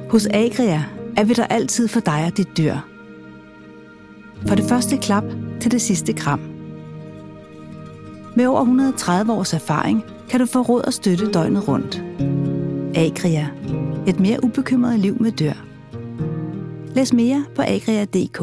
Hos Agria er vi der altid for dig og dit dyr. Fra det første klap til det sidste kram. Med over 130 års erfaring kan du få råd og støtte døgnet rundt. Agria. Et mere ubekymret liv med dyr. Læs mere på agria.dk.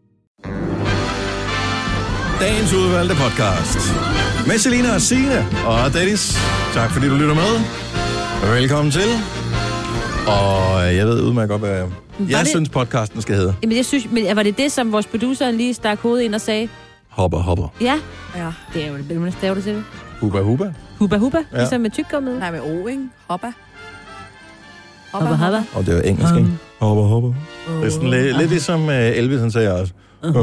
Dagens udvalgte podcast. Med Selina og Signe og Dennis. Tak fordi du lytter med. Velkommen til. Og jeg ved udmærket godt, hvad jeg synes podcasten skal hedde. Jamen, jeg synes, var det, som vores producer lige stak hovedet ind og sagde? Hopper. Ja. Det er jo det, man staver det til. Hubba. Hubba, Ja. ligesom med tykkummet. Nej, med O, ikke? Hoppa. Og det er engelsk, ikke? Hopper. Det er sådan lidt ligesom Elvis, han sagde også.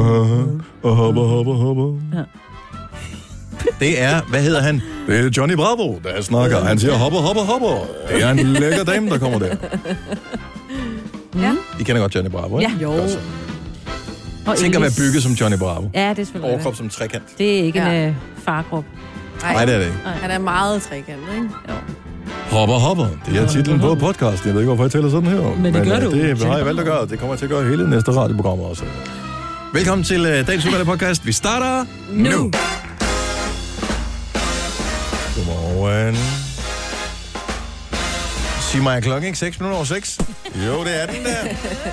Hopper. Ja. Det er, hvad hedder han? Det er Johnny Bravo, der snakker. Han siger hopper. Det er en lækker dame, der kommer der. Ja. I kender godt Johnny Bravo, ikke? Ja. Jo. Altså. Tænk at være bygget som Johnny Bravo. Ja, det er selvfølgelig. Overkrop som trekant. Det er ikke en farkrop. Nej, det er det ikke. Han er meget trekantet, ikke? Jo. Hopper. Det er titlen på podcasten. Jeg ved ikke, hvorfor jeg tæller sådan her. Men det gør du. Det har jeg valgt at gøre. Det kommer jeg til at gøre hele næste radioprogram også. Velkommen til dagens udvalgte podcast. Vi starter nu. Godmorgen. Sig mig, klokken ikke 6:06? Jo, det er den der.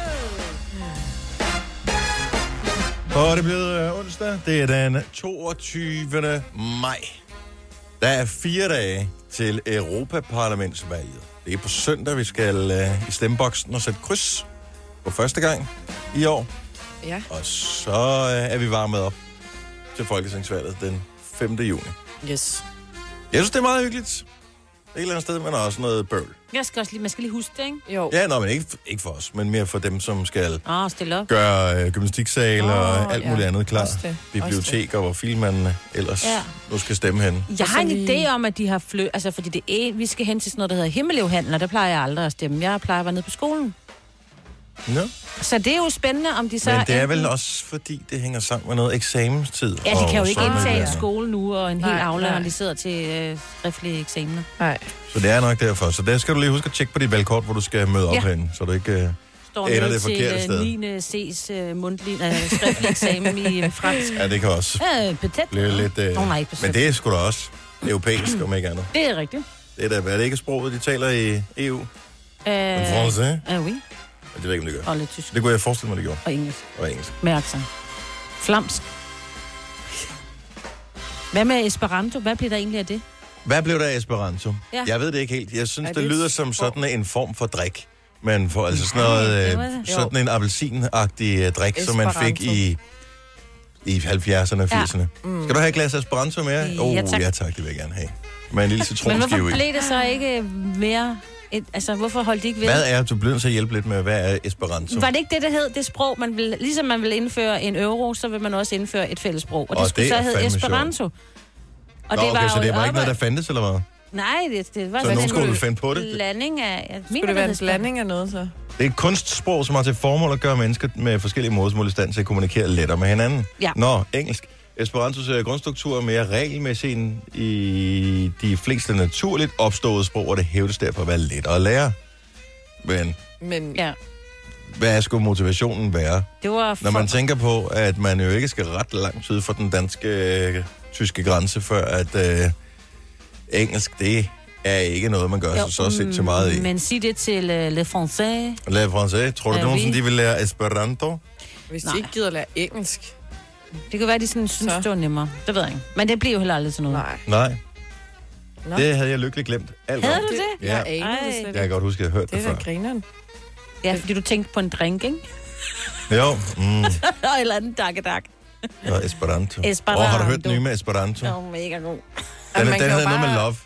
Og det er blevet onsdag. Det er den 22. maj. Der er 4 dage til Europaparlamentsvalget. Det er på søndag, vi skal i stemmeboksen og sætte kryds for første gang i år. Ja. Og så er vi varmet op til folketingsvalget den 5. juni. Yes. Jeg synes, det er meget hyggeligt. Et eller andet sted, men også noget bøvl. Man skal lige huske det, ikke? Jo. Ja, men ikke for os, men mere for dem, som skal Stille op. gøre gymnastiksal og alt muligt andet klar. Biblioteker, hvor filmerne ellers nu skal stemme hen. Jeg har en idé om, at de har fordi det er vi skal hen til sådan noget, der hedder Himmelevhandel, og der plejer jeg aldrig at stemme. Jeg plejer at være nede på skolen. Nå. Så det er jo spændende, om de så... Men det er vel også, fordi det hænger sammen med noget eksamenstid. Ja, de kan jo ikke indtage en skole. skole nu, og en hel aula, nej. når de sidder til skriftlige eksamener. Nej. Så det er nok derfor. Så der skal du lige huske at tjekke på dit valgkort, hvor du skal møde op hen, så du ikke Står ender nede det forkerte til sted. 9. C's mundtlig skriftlig eksamen i fransk. Ja, det kan også Petet. blive lidt... nej, men det er sgu da også europæisk, om ikke andet. Det er rigtigt. Det er da, er det ikke sproget, de taler i EU? Men français? Oui. Det ved jeg ikke, om det gør. Og lidt tysk. Det kunne jeg forestille mig, det gjorde. Og engelsk. Og engelsk. Med accent. Flamsk. Hvad med Esperanto? Hvad bliver der egentlig af det? Hvad blev der af Esperanto? Ja. Jeg ved det ikke helt. Jeg synes, Er det det lyder som sådan en form for drik. Man får altså sådan noget, sådan en appelsinagtig drik, som man fik i 70'erne og 80'erne. Skal du have et glas Esperanto mere? Ja, tak. Ja tak, det vil jeg gerne have. Med en lille Men citronskive hvorfor i. blev det så ikke mere... hvorfor holdt de ikke ved? Hvad er, du bliver nødt til at hjælpe lidt med, hvad er Esperanto? Var det ikke det, der hed det sprog, man vil... Ligesom man vil indføre en euro, så vil man også indføre et fælles sprog. Og det skulle så hedde Esperanto. Og Nå, okay, så det var ikke noget, der der... fandtes, eller hvad? Nej, det var Så nogen skulle finde på det? blanding af... Skulle det være en blanding af noget, så? Det er et kunstsprog, som har til formål at gøre mennesker med forskellige modersmål i stand til at kommunikere lettere med hinanden. Ja. Nå, engelsk. Esperantos grundstruktur er mere regelmæssig end i de fleste naturligt opståede sprog, og det hævdes derfor at være lettere at lære. Men Ja, hvad skulle motivationen være? det var... Når man tænker på, at man jo ikke skal ret langt ud for den danske-tyske grænse, før at engelsk, det er ikke noget, man gør sig så sindssygt meget i. Men sig det til le français. Le français, tror du, det er nogen, som de vil lære Esperanto? Hvis de ikke gider lære engelsk. Det kan være, de synes, det var nemmere. Det ved jeg ikke. Men det bliver jo heller aldrig til noget. Nej. Nej. Det havde jeg lykkeligt glemt. Alt Havde om. du det? Ja. Jeg anede det slet Jeg kan ikke. godt huske, at jeg har hørt Det det er før. da grineren. Ja, fordi du tænkte på en drink, ikke? Jo, Eller en dakkedak. Nå, Esperanto. Esperanto. Har du hørt den nye med Esperanto? Mega god. Den man kan hedder jo noget med bare- love.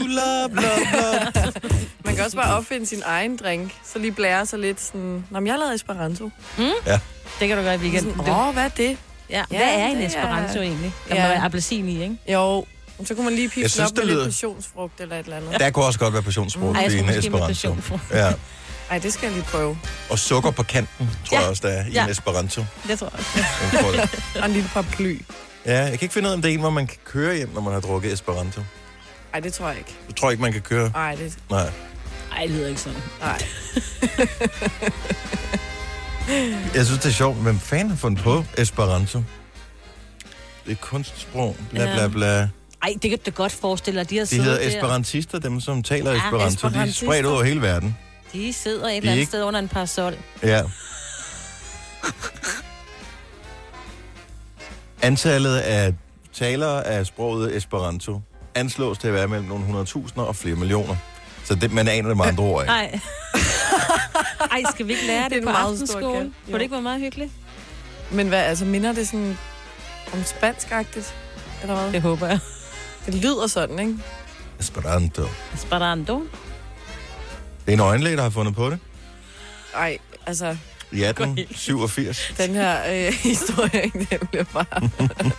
Love. Man kan også bare opfinde sin egen drink, så lige blære sig lidt sådan... Nå, men jeg har lavet Esperanto. Ja. Det kan du gøre i weekenden. Hvad er det? Ja, hvad Ja, er en det er- Esperanto egentlig? Der Ja. må være appelsin i, ikke? Jo, så kunne man lige Jeg pifte synes, op det med lyder- lidt passionsfrugt eller et eller andet. Der kunne også godt være passionsfrugt Ej, jeg i tror en måske med Esperanto. passionfrugt. Ja. Ej, det skal jeg lige prøve. Og sukker på kanten, tror jeg også, der er i en Esperanto. Det tror jeg. Jeg tror det. Og en lille paraply. Ja, jeg kan ikke finde ud af, om det er en, hvor man kan køre hjem, når man har drukket Esperanto. Ej, det tror jeg ikke. Jeg tror ikke, man kan køre. Ej, det... Nej. Ej, det hedder ikke sådan. Nej. Jeg synes, det er sjovt. Hvem fanden har fundet på Esperanto? Det er kunstsprog. Bla, bla, bla. Ej, det kan du godt forestille dig. De hedder esperantister, dem som taler esperanto. De er spredt over hele verden. De sidder et eller andet sted under en parasol. Ja. Antallet af talere af sproget esperanto anslås til at være mellem nogle 100.000 og flere millioner. Så det, man aner det med andre ord, ikke? Nej. Ej, skal vi ikke lære det på aftenskolen? Kunne det ikke være meget hyggeligt? Men hvad, altså minder det sådan om spansk-agtigt? Eller hvad? Det håber jeg. Det lyder sådan, ikke? Esperanto. Esperanto? Det er en øjenlæge, der har fundet på det. Ej, altså... I 1887. Den her historie, ikke? Den bliver bare...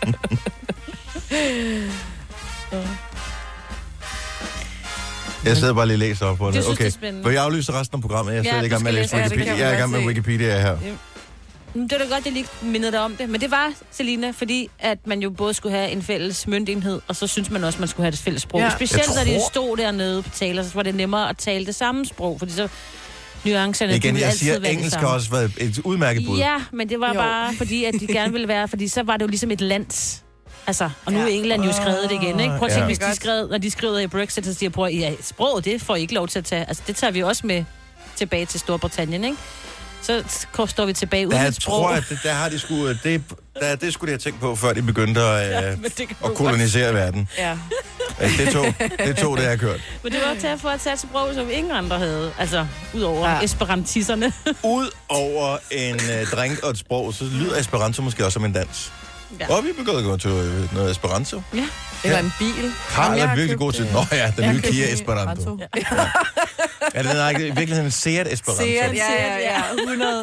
Jeg sidder bare lige og læser op på det. Det synes, okay. det er spændende. For jeg aflyser resten af programmet. Jeg sidder i gang med at læse Ja, Wikipedia. Jeg er i gang med Wikipedia her. Det var da godt, jeg lige mindede dig om det. Men det var, Selina, fordi at man jo både skulle have en fælles møntenhed, og så synes man også, at man skulle have et fælles sprog. Ja. Specielt når de stod dernede på taler, så var det nemmere at tale det samme sprog, fordi så nuancerne... Igen, jeg siger, engelsk har også været et udmærket bud. Ja, men det var bare fordi, at de gerne ville være... Fordi så var det jo ligesom et lands... Altså, og nu er England jo skrevet det igen, ikke? Prøv at tænke, hvis de skrev, når de skriver i Brexit, så siger de, ja, sproget, det får I ikke lov til at tage. Altså, det tager vi også med tilbage til Storbritannien, ikke? Så står vi tilbage uden et sprog. Jeg tror, at der har de sgu... Det skulle de have tænkt på, før de begyndte at kolonisere verden. Ja. Det tog det, jeg har kørt. Men det var til at få at tage et sprog, som ingen andre havde. Altså, udover esperantisserne. Udover en drink og et sprog, så lyder esperanto måske også som en dans. Ja. Og vi begynder at gå til noget esperanto. Ja. Eller en bil. Karl er virkelig god til den. Nå ja, den nye Kia Esperanto. Ja. Er det i virkeligheden en Seat Esperanto? Seat, ja. 100.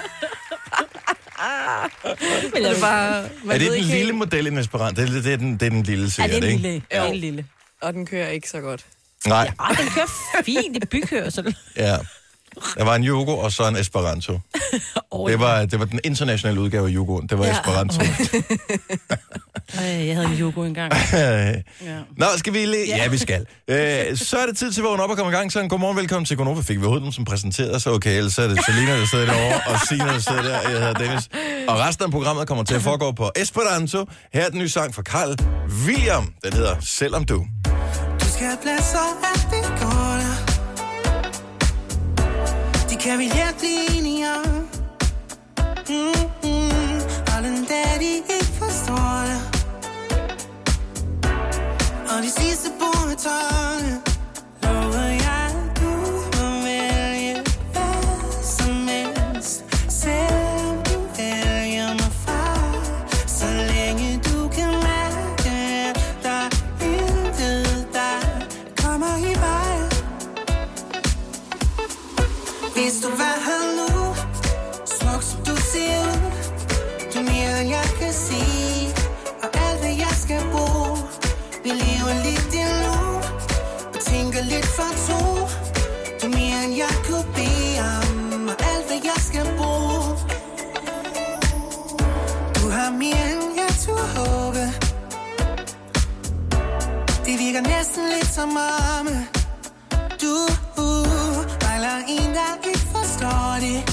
Er det den lille model i Esperanto? Det er den lille Seat, ikke? Det er en lille. Og den kører ikke så godt. Nej. Ja, den kører fint i bykørsel. Ja. Der var en Yugo og så en Esperanto. Det var den internationale udgave af Yugoen. Det var Esperanto. Jeg havde en Yugo engang. Nå, skal vi lige... Ja, vi skal. Så er det tid til at vågne op og komme i gang. Så en godmorgen, velkommen til Gonova. Fik vi overhovedet nogen, som præsenterede sig? Okay, ellers er det Selina, der sidder derovre, og Signe, der sidder der. Jeg hedder Dennis. Og resten af programmet kommer til at foregå på Esperanto. Her er den nye sang fra Carl William. Den hedder Selvom du. Du skal have plads og alt det går der. De kan vi let blive enige om. Og den dag de ikke forstår det. Og de sidste bord med tårne. Lover jeg, du må vælge hvad som helst. Selvom du vælger mig fra. Så længe du kan mærke, at der intet der kommer i vejen. Hvis du var her nu, smuk som du ser ud. Du er mere end jeg kan sige. Og alt hvad jeg skal bruge. Vi lever lidt endnu. Og tænker lidt for to. Du er mere end jeg kunne bede om. Og alt hvad jeg skal bruge. Du har mere end jeg turde håbe. Det virker næsten lidt som om du mangler en, der ikke forstår det.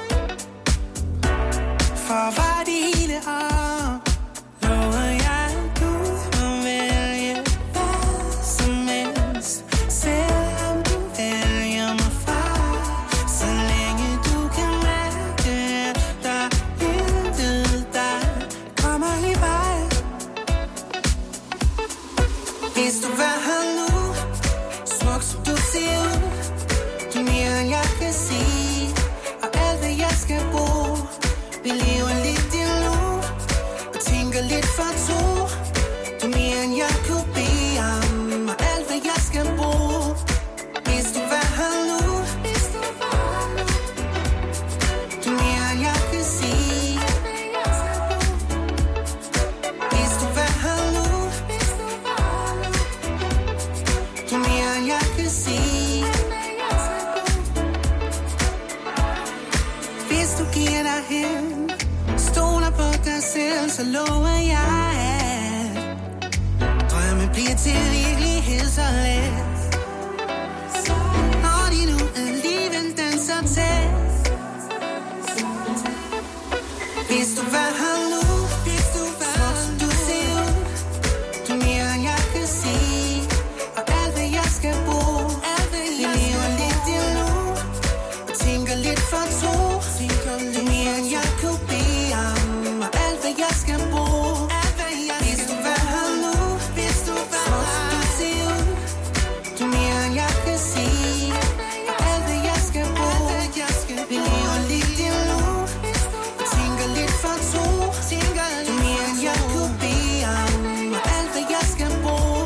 For var det hele om, lover jeg, du må vælge hvad som helst. Selvom du vælger mig fra. Så længe du kan mærke, der intet der kommer i vejen. Hvis du var her nu, smuk som du ser ud. Du er mere end jeg kan sige. Og alt hvad jeg skal bruge. Vi lever lidt endnu. Og tænker lidt for to. Du er mere end jeg kunne bede om. Og alt hvad jeg skal bruge. Hvis du var her nu. Du er mere end jeg kan sige. Hvis du var her nu. Du er mere end jeg kan sige. Hvis du giver dig hen, stoler på dig selv, så lover jeg, at drømme bliver til virkelighed så let. Når din mig tæt. Hvis du var her nu, smuk som du ser ud. Du er mere end jeg kan sige. Og alt hvad jeg skal bruge. Vi lever lidt i nu. Og tænker lidt for to. Du er mere end jeg kunne bede om. Og alt hvad jeg skal bruge. Hvis du var her nu, smuk som du ser ud. Du er mere end jeg kan sige. Og alt hvad jeg skal bruge. Vi lever lidt i nu. Og tænker lidt for to. Du er mere end jeg kunne bede om. Og alt hvad jeg skal bruge.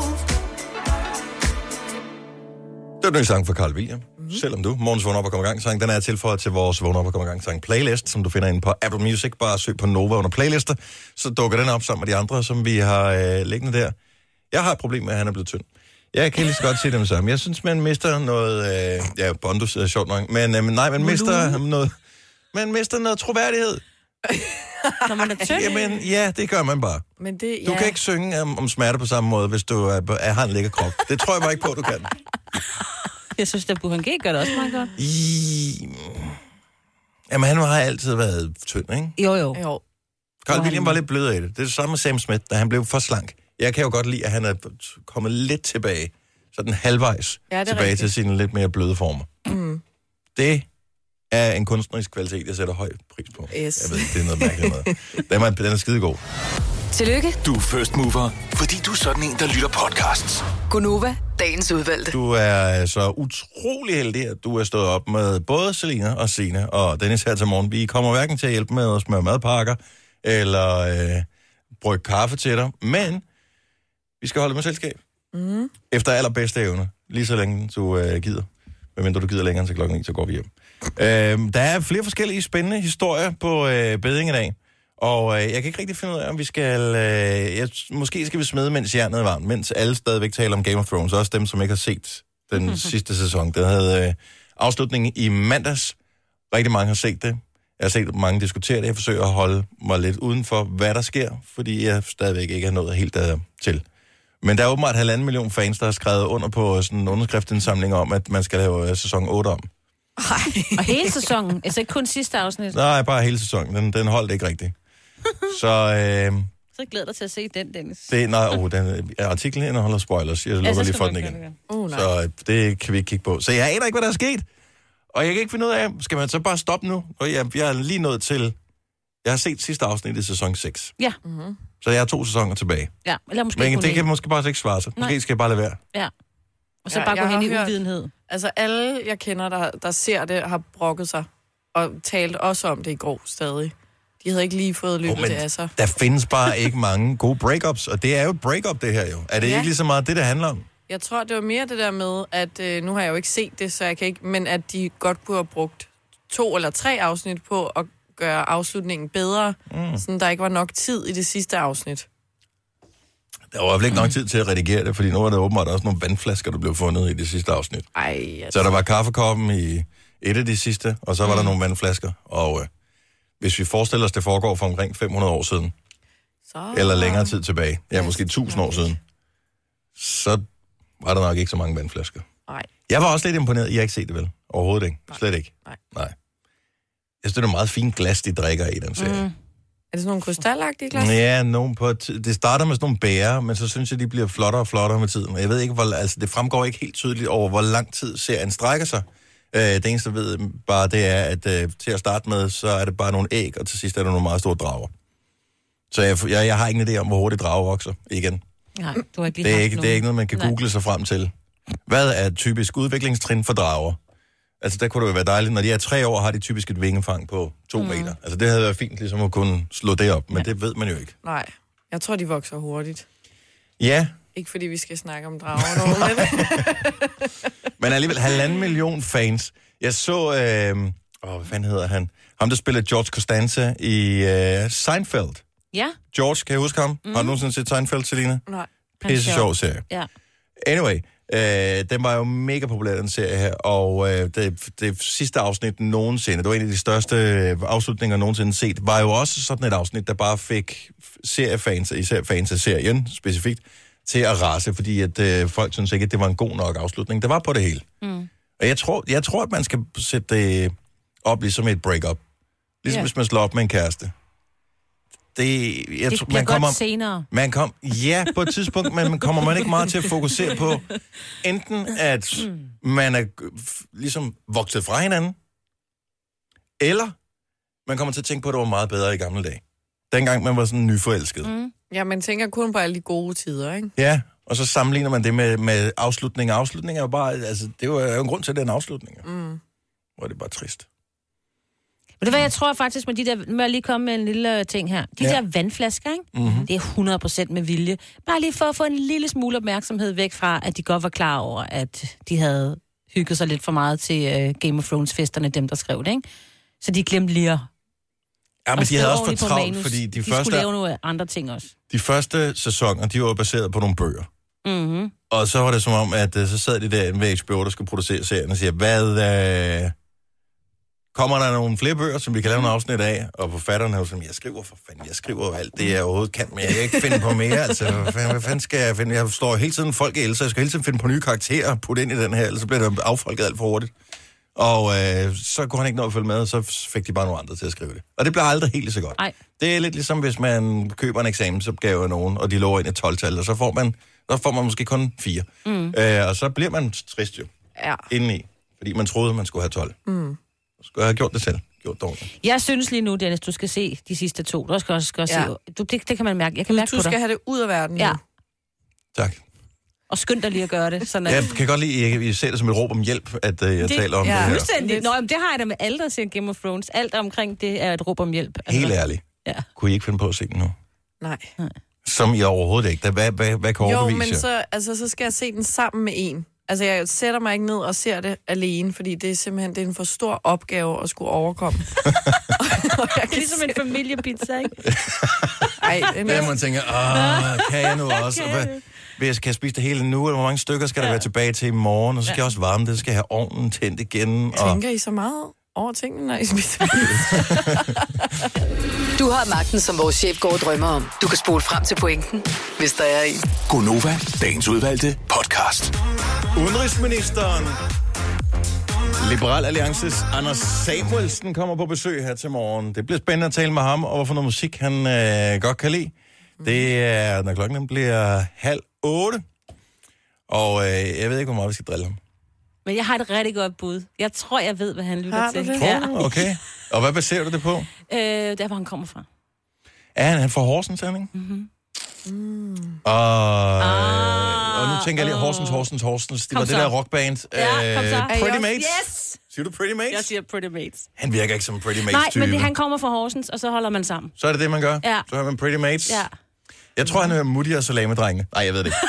Det var en ny sang fra Carl William. Selvom du, morgens vågn op og kommer i gang sang, den er tilføjet til vores vågn op og kommer i gang sang playlist, som du finder inde på Apple Music. Bare søg på Nova under playlister, så dukker den op sammen med de andre, som vi har liggende der. Jeg har et problem med, at han er blevet tynd. Jeg kan lige så godt sige det med sammen. Jeg synes, man mister noget... Bondus er sjovt nok. Men nej, man mister noget troværdighed. Når man er tynd? Jamen, ja, det gør man bare. Men det, Du kan ikke synge om smerte på samme måde, hvis du har en lækker krop. Det tror jeg bare ikke på, du kan. Jeg synes, at Burhan G gør det også meget godt. Jamen, han har altid været tynd, ikke? Jo. Carl William var lidt blød af det. Det er det samme med Sam Smith, da han blev for slank. Jeg kan jo godt lide, at han er kommet lidt tilbage, sådan halvvejs tilbage rigtigt. Til sine lidt mere bløde former. Mm. Det er en kunstnerisk kvalitet, jeg sætter høj pris på. Yes. Jeg ved, det er noget mærkeligt noget. Den er skidegod. Tillykke. Du er first mover, fordi du er sådan en, der lytter podcasts. Gunova, dagens udvalgte. Du er så utrolig heldig, at du er stået op med både Selina og Signe og Dennis her til morgen. Vi kommer hverken til at hjælpe med os med madpakker eller brygge kaffe til dig, men vi skal holde med selskab. Mm. Efter allerbedste evne. Lige så længe du gider. Medmindre du gider længere end til klokken 9, så går vi hjem. Der er flere forskellige spændende historier på Bedding i dag. Og jeg kan ikke rigtig finde ud af, om vi skal... måske skal vi smide, mens jernet er varmt. Mens alle stadigvæk taler om Game of Thrones. Også dem, som ikke har set den sidste sæson. Den havde afslutningen i mandags. Rigtig mange har set det. Jeg har set mange diskutere det. Jeg forsøger at holde mig lidt uden for, hvad der sker. Fordi jeg stadigvæk ikke har nået helt til. Men der er åbenbart 1,5 million fans, der har skrevet under på sådan en underskriftsindsamling om, at man skal lave sæson 8 om. Og hele sæsonen? Altså ikke kun sidste afsnit? Nej, bare hele sæsonen. Den holdt ikke rigtigt. Så så glæder dig til at se den, Dennis. Artiklen indeholder spoilers. Jeg lukker lige for den igen. Så det kan vi ikke kigge på. Så jeg aner ikke, hvad der er sket. Og jeg kan ikke finde ud af, skal man så bare stoppe nu? Og jeg er lige nået til... Jeg har set sidste afsnit i sæson 6. Ja. Mm-hmm. Så jeg har 2 sæsoner tilbage. Ja, eller måske men det kan måske bare ikke svare sig. Måske skal jeg bare lade være. Ja. Og så bare gå hen i uvidenhed. Altså alle, jeg kender, der ser det, har brokket sig. Og talt også om det i går stadig. De havde ikke lige fået løbet det af sig. Der findes bare ikke mange gode breakups, og det er jo et breakup, det her jo. Er det ikke lige så meget det handler om? Jeg tror, det var mere det der med, at nu har jeg jo ikke set det, så jeg kan ikke... Men at de godt kunne have brugt 2 eller 3 afsnit på at gøre afslutningen bedre, sådan der ikke var nok tid i det sidste afsnit. Der var vel ikke nok tid til at redigere det, fordi nu var der åbenbart også nogle vandflasker, der blev fundet i det sidste afsnit. Så der var kaffekoppen i et af de sidste, og så var der nogle vandflasker. Og hvis vi forestiller os, det foregår for omkring 500 år siden, eller længere tid tilbage, måske 1000 år siden, så var der nok ikke så mange vandflasker. Nej. Jeg var også lidt imponeret. I har ikke set det vel? Overhovedet ikke. Slet ikke. Nej. Jeg synes, det er meget fint glas, de drikker i den serie. Er det sådan nogle krystalagtige glas? Ja, det starter med sådan nogle bærer, men så synes jeg, de bliver flottere og flottere med tiden. Jeg ved ikke, det fremgår ikke helt tydeligt over, hvor lang tid serien strækker sig. Det eneste, jeg ved bare, det er, at til at starte med, så er det bare nogle æg, og til sidst er der nogle meget store drager. Så jeg har ingen idé om, hvor hurtigt drager vokser igen. Nej, du har ikke det er ikke noget, man kan google sig frem til. Hvad er typisk udviklingstrin for drager? Altså, der kunne det jo være dejligt. Når de er 3 år, har de typisk et vingefang på 2 meter. Altså, det havde været fint ligesom at kunne slå det op, men det ved man jo ikke. Nej, jeg tror, de vokser hurtigt. Ja. Ikke fordi vi skal snakke om drager. Men alligevel 1,5 million fans. Jeg så, hvad fanden hedder han? Ham, der spiller George Costanza i Seinfeld. Ja. George, kan jeg huske ham? Har du nogensinde set Seinfeld, Selina? Nej. Pisse sjov serie. Ja. Anyway, den var jo mega populær, den serie her, og det sidste afsnit nogensinde, det var en af de største afslutninger nogensinde set, var jo også sådan et afsnit, der bare fik seriefans, især fans af serien specifikt, til at rase, fordi at folk synes ikke, at det var en god nok afslutning. Det var på det hele. Og jeg tror, at man skal sætte op ligesom et break-up. Ligesom hvis man slår op med en kæreste. Det bliver godt senere. På et tidspunkt, men kommer man ikke meget til at fokusere på, enten at man er ligesom vokset fra hinanden, eller man kommer til at tænke på, at det var meget bedre i gamle dage. Dengang man var sådan nyforelsket. Ja, man tænker kun på alle de gode tider, ikke? Ja, og så sammenligner man det med afslutning. Afslutning er jo bare, altså, det er jo en grund til, at det er en afslutning. Hvor det er bare trist. Men det var, jeg tror faktisk, med de der, må jeg lige komme med en lille ting her. De der vandflasker, ikke? Mm-hmm. Det er 100% med vilje. Bare lige for at få en lille smule opmærksomhed væk fra, at de godt var klar over, at de havde hygget sig lidt for meget til Game of Thrones-festerne, dem der skrev det, ikke? Så de glemte lige at... Ja, men de havde også for travlt, fordi de første... skulle lave nogle andre ting også. De første sæsoner, de var baseret på nogle bøger. Mm-hmm. Og så var det som om, at så sad de der ved HBO, der skulle producere serien, og siger, kommer der nogle flere bøger, som vi kan lave en afsnit af? Og forfatterne er jo sådan, jeg skriver alt det, jeg overhovedet kan, men jeg kan ikke finde på mere. Altså, hvad fanden skal jeg finde? Jeg står hele tiden folk i Elsa, jeg skal hele tiden finde på nye karakterer og putte ind i den her, ellers så bliver det affolket alt for hurtigt. Og så kunne han ikke nå at følge med, og så fik de bare nogle andre til at skrive det. Og det bliver aldrig helt så godt. Ej. Det er lidt ligesom, hvis man køber en eksamensopgave af nogen, og de lover ind et 12-tal, og så får man måske kun 4. Og så bliver man trist jo indeni, fordi man troede, man skulle have 12. Skulle jeg have gjort det selv? Gjort dårligt. Jeg synes lige nu, Dennis, du skal se de sidste 2. Du skal også se... Det kan man mærke. Jeg kan mærke du skal have det ud af verden. Ja. Tak. Og skynd dig lige at gøre det. Sådan at... Jeg kan godt lide, jeg ser det som et råb om hjælp, at jeg taler om det her. Fuldstændig. Nå, det har jeg da med alle, der ser Game of Thrones. Alt omkring det er et råb om hjælp. Altså. Helt ærligt. Ja. Kunne I ikke finde på at se den nu? Nej. Som I overhovedet ikke. Hvad kan overbevise Jo, men så skal jeg se den sammen med en. Altså, jeg sætter mig ikke ned og ser det alene, fordi det er simpelthen en for stor opgave at skulle overkomme. Ligesom en familiepizza, ikke? Ej, man tænker, kan jeg nu også? Kan jeg spise det hele nu, eller hvor mange stykker skal der være tilbage til i morgen? Og så skal jeg også varme det, så skal jeg have ovnen tændt igen. Tænker I så meget over tingene, når I spiser Du har magten, som vores chef går og drømmer om. Du kan spole frem til pointen, hvis der er en. Gonova, dagens udvalgte podcast. Udenrigsministeren, Liberal Alliances Anders Samuelsen kommer på besøg her til morgen. Det bliver spændende at tale med ham, og hvorfor noget musik han godt kan lide. Det er, når klokken bliver 7:30. Og jeg ved ikke, hvor meget vi skal drille ham. Men jeg har et rigtig godt bud. Jeg tror, jeg ved, hvad han lytter til. Det? Ja. Okay. Og hvad baserer du det på? Der, hvor han kommer fra. Er han fra Horsens, ikke? Og nu tænker jeg lige, Horsens. Det var det der rockband. Pretty Mates. Yes! Siger du Pretty Mates? Jeg siger Pretty Mates. Han virker ikke som Pretty Mates-type. Nej, men han kommer fra Horsens, og så holder man sammen. Så er det man gør? Ja. Så hører man Pretty Mates? Ja. Jeg tror, han hører Mutti og Salami-drengene. Nej, jeg ved det ikke.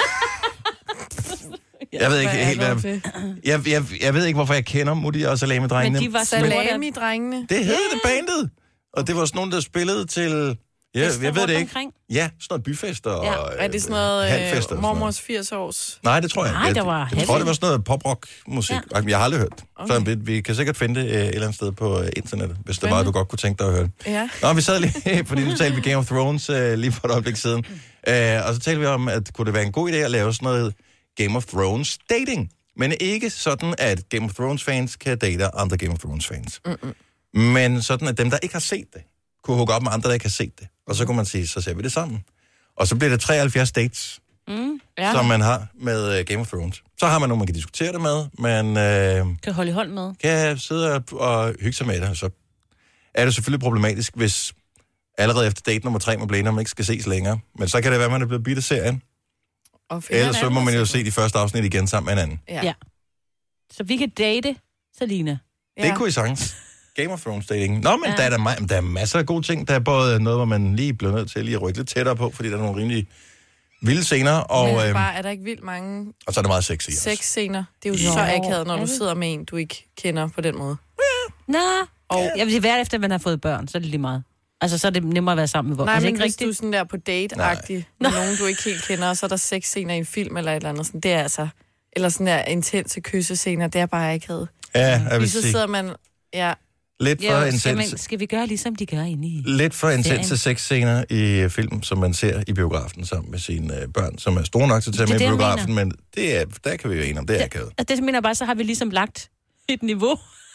Jeg ved ikke helt, jeg ved ikke, hvorfor jeg kender Mutti og Salami-drengene. Men de var Salami-drengene. Det hed det bandet. Og det var sådan nogen, der spillede til... Ja, jeg ved det ikke. Omkring. Ja, sådan noget byfester og er det sådan noget mormors 80 års? Nej, det tror jeg ikke. Nej, jeg tror, det var sådan noget pop-rock-musik. Ja. Jeg har aldrig hørt. Okay. Så vi kan sikkert finde det et eller andet sted på internettet, hvis det var, du godt kunne tænke dig at høre det. Ja. Nå, vi sad lige, fordi nu talte vi Game of Thrones lige for et øjeblik siden. Og så talte vi om, at kunne det være en god idé at lave sådan noget Game of Thrones dating. Men ikke sådan, at Game of Thrones fans kan date andre Game of Thrones fans. Men sådan, at dem, der ikke har set det, kunne hugge op med andre, der ikke har set det. Og så kunne man sige, så ser vi det sammen. Og så bliver det 73 dates, som man har med Game of Thrones. Så har man nogen, man kan diskutere det med, man kan holde i hånd med. Kan sidde og hygge sig med det. Så er det selvfølgelig problematisk, hvis allerede efter date nummer 3 man bliver enige, man ikke skal ses længere. Men så kan det være, at man er blevet bidt af serien. Ellers så må man jo se de første afsnit igen sammen med hinanden. Ja. Så vi kan date Selina. Ja. Det kunne I sagtens. Game of Thrones dating. Nå, men der er masser af gode ting. Der er både noget, hvor man lige bliver nødt til lige at rykke lidt tættere på, fordi der er nogle rimelig vilde scener. Og, er der ikke vildt mange... Og så er det meget sexy også. Sexscener. Det er jo så akavet, når du sidder med en, du ikke kender på den måde. Ja. Og jeg vil sige, hvert efter man har fået børn, så er det lige meget. Altså, så er det nemmere at være sammen med voksne. Nej, men hvis du er sådan der på date-agtig, med nogen, du ikke helt kender, og så er der sexscener i en film eller et eller andet. Sådan, det er altså... Eller sådan der intense kyssescener, det er bare akavet. Ja, jeg vil sige. Så sidder man... Ja... Lidt for intense. Skal vi gøre ligesom de gør inde i lidt for intense sexscener i film, som man ser i biografen sammen med sine børn, som er store nok til at tage med i biografen, men det er, der kan vi jo enige om, det er akavet. Det mener bare, så har vi ligesom lagt et niveau.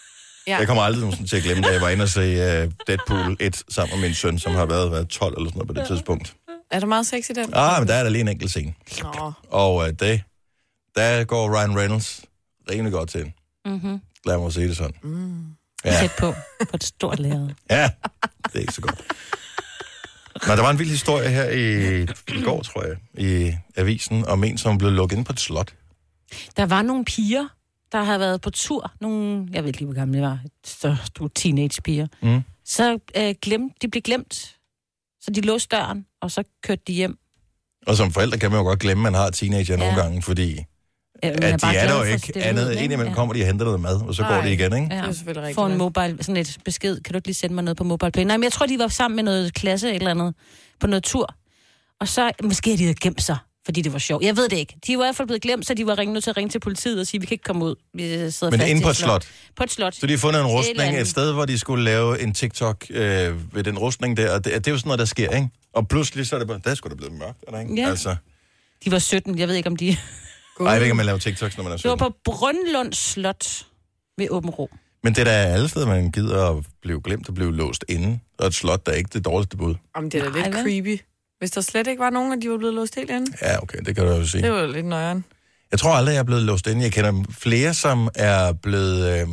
Ja. Jeg kommer aldrig nogensinde til at glemme, da jeg var inde og se Deadpool 1 sammen med min søn, som har været 12 eller sådan noget på det tidspunkt. Er der meget sex i den? Men der er der lige en enkelt scene. Nå. Og der går Ryan Reynolds rimelig godt til. Mm-hmm. Lad mig sige det sådan. Ja. Tæt på et stort lærred. Ja, det er ikke så godt. Nå, der var en vild historie her i går, tror jeg, i avisen, om en, som blev lukket ind på et slot. Der var nogle piger, der havde været på tur. Nogle, jeg ved ikke lige, hvor gamle det var. Så teenage-piger. Mm. Så de blev glemt. Så de låste døren, og så kørte de hjem. Og som forældre kan man jo godt glemme, at man har teenager nogle gange, fordi at de er der jo ikke andet. Indimellem kommer de og henter noget mad, og så går de igen, ikke? Ja. Det er selvfølgelig rigtigt. Får en mobile, sådan et besked. Kan du ikke lige sende mig noget på MobilePay? Nej, men jeg tror, de var sammen med noget klasse eller andet på noget tur. Og så, måske de havde gemt sig, fordi det var sjovt. Jeg ved det ikke. De var i hvert fald blevet glemt, så de var nødt til at ringe til politiet og sige, vi kan ikke komme ud. Vi sidder men fast inde på i et slot? På et slot. Så de har fundet en rustning et sted, hvor de skulle lave en TikTok ved den rustning der. Og det er jo sådan noget, der sker, ikke? Og pludselig så er det bare, der skulle da blevet mørkt, er der ikke? Ja. Altså. De var 17, jeg ved ikke om de... Nej, jeg ved ikke, om man laver TikToks, når man er 17. Det var på Brøndlund Slot ved Åben Rå. Men det er da alle steder, man gider at blive glemt og blive låst inde. Og et slot, der er ikke det dårligste bud. Jamen, det er da lidt creepy. Hvis der slet ikke var nogen, og de var blevet låst helt inde. Ja, okay, det kan du jo sige. Det var lidt nøjeren. Jeg tror aldrig, jeg er blevet låst inde. Jeg kender flere, som er blevet...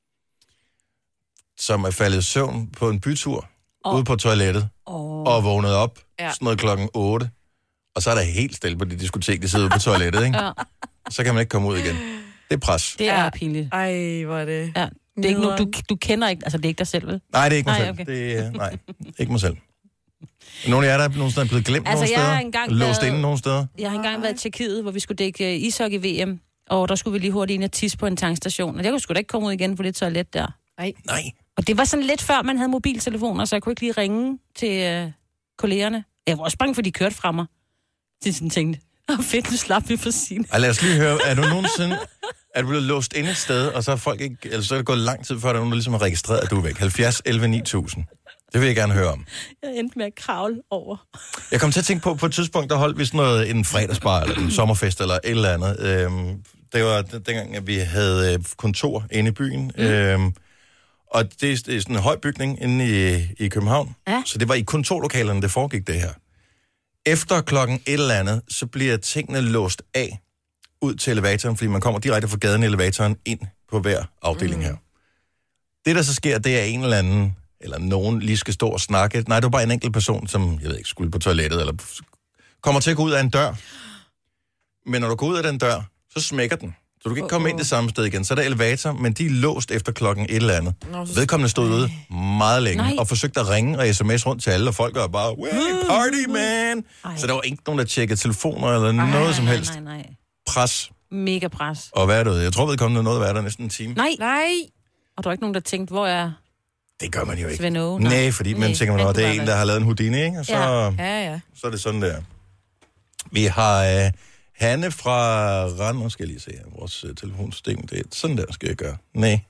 som er faldet i søvn på en bytur ude på toilettet og vågnet op sådan noget klokken 8. Og så er der helt stille på det diskotek, de sidder ude på toilettet, ikke? Ja. Så kan man ikke komme ud igen. Det er pres. Det er pinligt. Ej, hvor er det... Ja. Det er ikke noget, du kender ikke, altså det er ikke dig selv, vel? Nej, det er ikke mig selv. Okay. Nej, ikke mig selv. Nogle af jer, der er nogensinde blevet glemt nogle steder? Låst inde nogle steder? Jeg har engang været i Tjekkiet, hvor vi skulle dække ishockey-VM, og der skulle vi lige hurtigt ind og tisse på en tankstation. Og jeg kunne sgu da ikke komme ud igen på det toilet der. Nej. Og det var sådan lidt før, man havde mobiltelefoner, så jeg kunne ikke lige ringe til kollegerne. Jeg var også bange for, de kørte fra mig. De sådan tænkte, fedt, nu slap vi for sin. Lad os lige høre, er du nogensinde blevet låst inde et sted, og så er folk ikke, eller så er det gået lang tid før, der er nogen, der ligesom har registreret, at du er væk. 70 11 9000. Det vil jeg gerne høre om. Jeg endte med at kravle over. Jeg kom til at tænke på et tidspunkt, der holdt vi sådan noget, en fredagsbar, eller en sommerfest, eller et eller andet. Det var dengang, at vi havde kontor inde i byen. Og det er sådan en høj bygning inde i København. Ja. Så det var i kontorlokalerne, det foregik det her. Efter klokken et eller andet, så bliver tingene låst af ud til elevatoren, fordi man kommer direkte fra gaden i elevatoren ind på hver afdeling her. Det, der så sker, det er en eller anden, eller nogen lige skal stå og snakke. Nej, det var bare en enkelt person, som, jeg ved ikke, skulle på toilettet, eller kommer til at gå ud af en dør. Men når du går ud af den dør, så smækker den. Så du kan ikke komme ind det samme sted igen. Så er der elevator, men de er låst efter klokken et eller andet. Vedkommende stod ude meget længe, og forsøgte at ringe og sms rundt til alle, og folk var bare, hey, party, man! Så der var ikke nogen, der tjekkede telefoner eller noget som helst. Nej. Pres. Mega pres. Og hvad er det? Jeg tror, vedkommende nåede at være der næsten en time. Nej. Og der var ikke nogen, der tænkte, hvor er... Det gør man jo ikke. Svend Åge? Nej, fordi man tænker, at det er en, der har lavet en Houdini, ikke? Og så, så er det sådan der. Vi har Hanne fra Randers, skal jeg lige se her. Vores telefonsystem, det er sådan der, skal jeg gøre. Nej.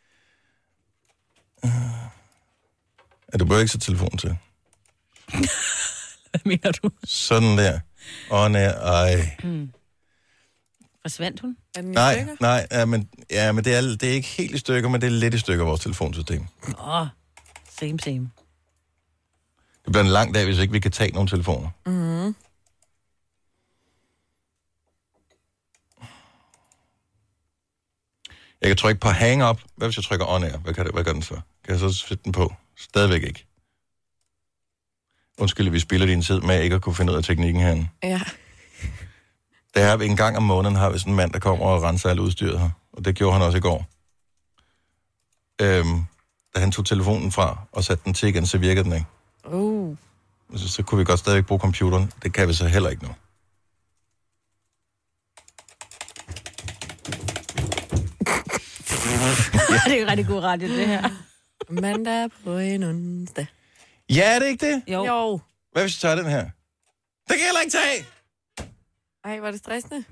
Du bør ikke så telefon til. Hvad mener du? Sådan der. Forsvandt hun? Nej, men det er ikke helt i stykker, men det er lidt i stykker, vores telefonsystem. Same. Det bliver en lang dag, hvis ikke vi kan tage nogle telefoner. Mm-hmm. Jeg kan trykke på hang up. Hvad hvis jeg trykker on air? Hvad gør den så? Kan jeg så sætte den på? Stadigvæk ikke. Undskyld, vi spiller din tid med ikke at kunne finde ud af teknikken herinde. Ja. Der er en gang om måneden, har vi sådan en mand, der kommer og renser alt udstyret her. Og det gjorde han også i går. Da han tog telefonen fra og satte den til igen, så virkede den ikke. Så kunne vi godt stadigvæk bruge computeren. Det kan vi så heller ikke nu. Det er jo rigtig god radio, det her. Mandag på en onsdag. Ja, er det ikke det? Jo. Hvad hvis jeg tager den her? Det kan jeg heller ikke tage! Ej, var det stressende?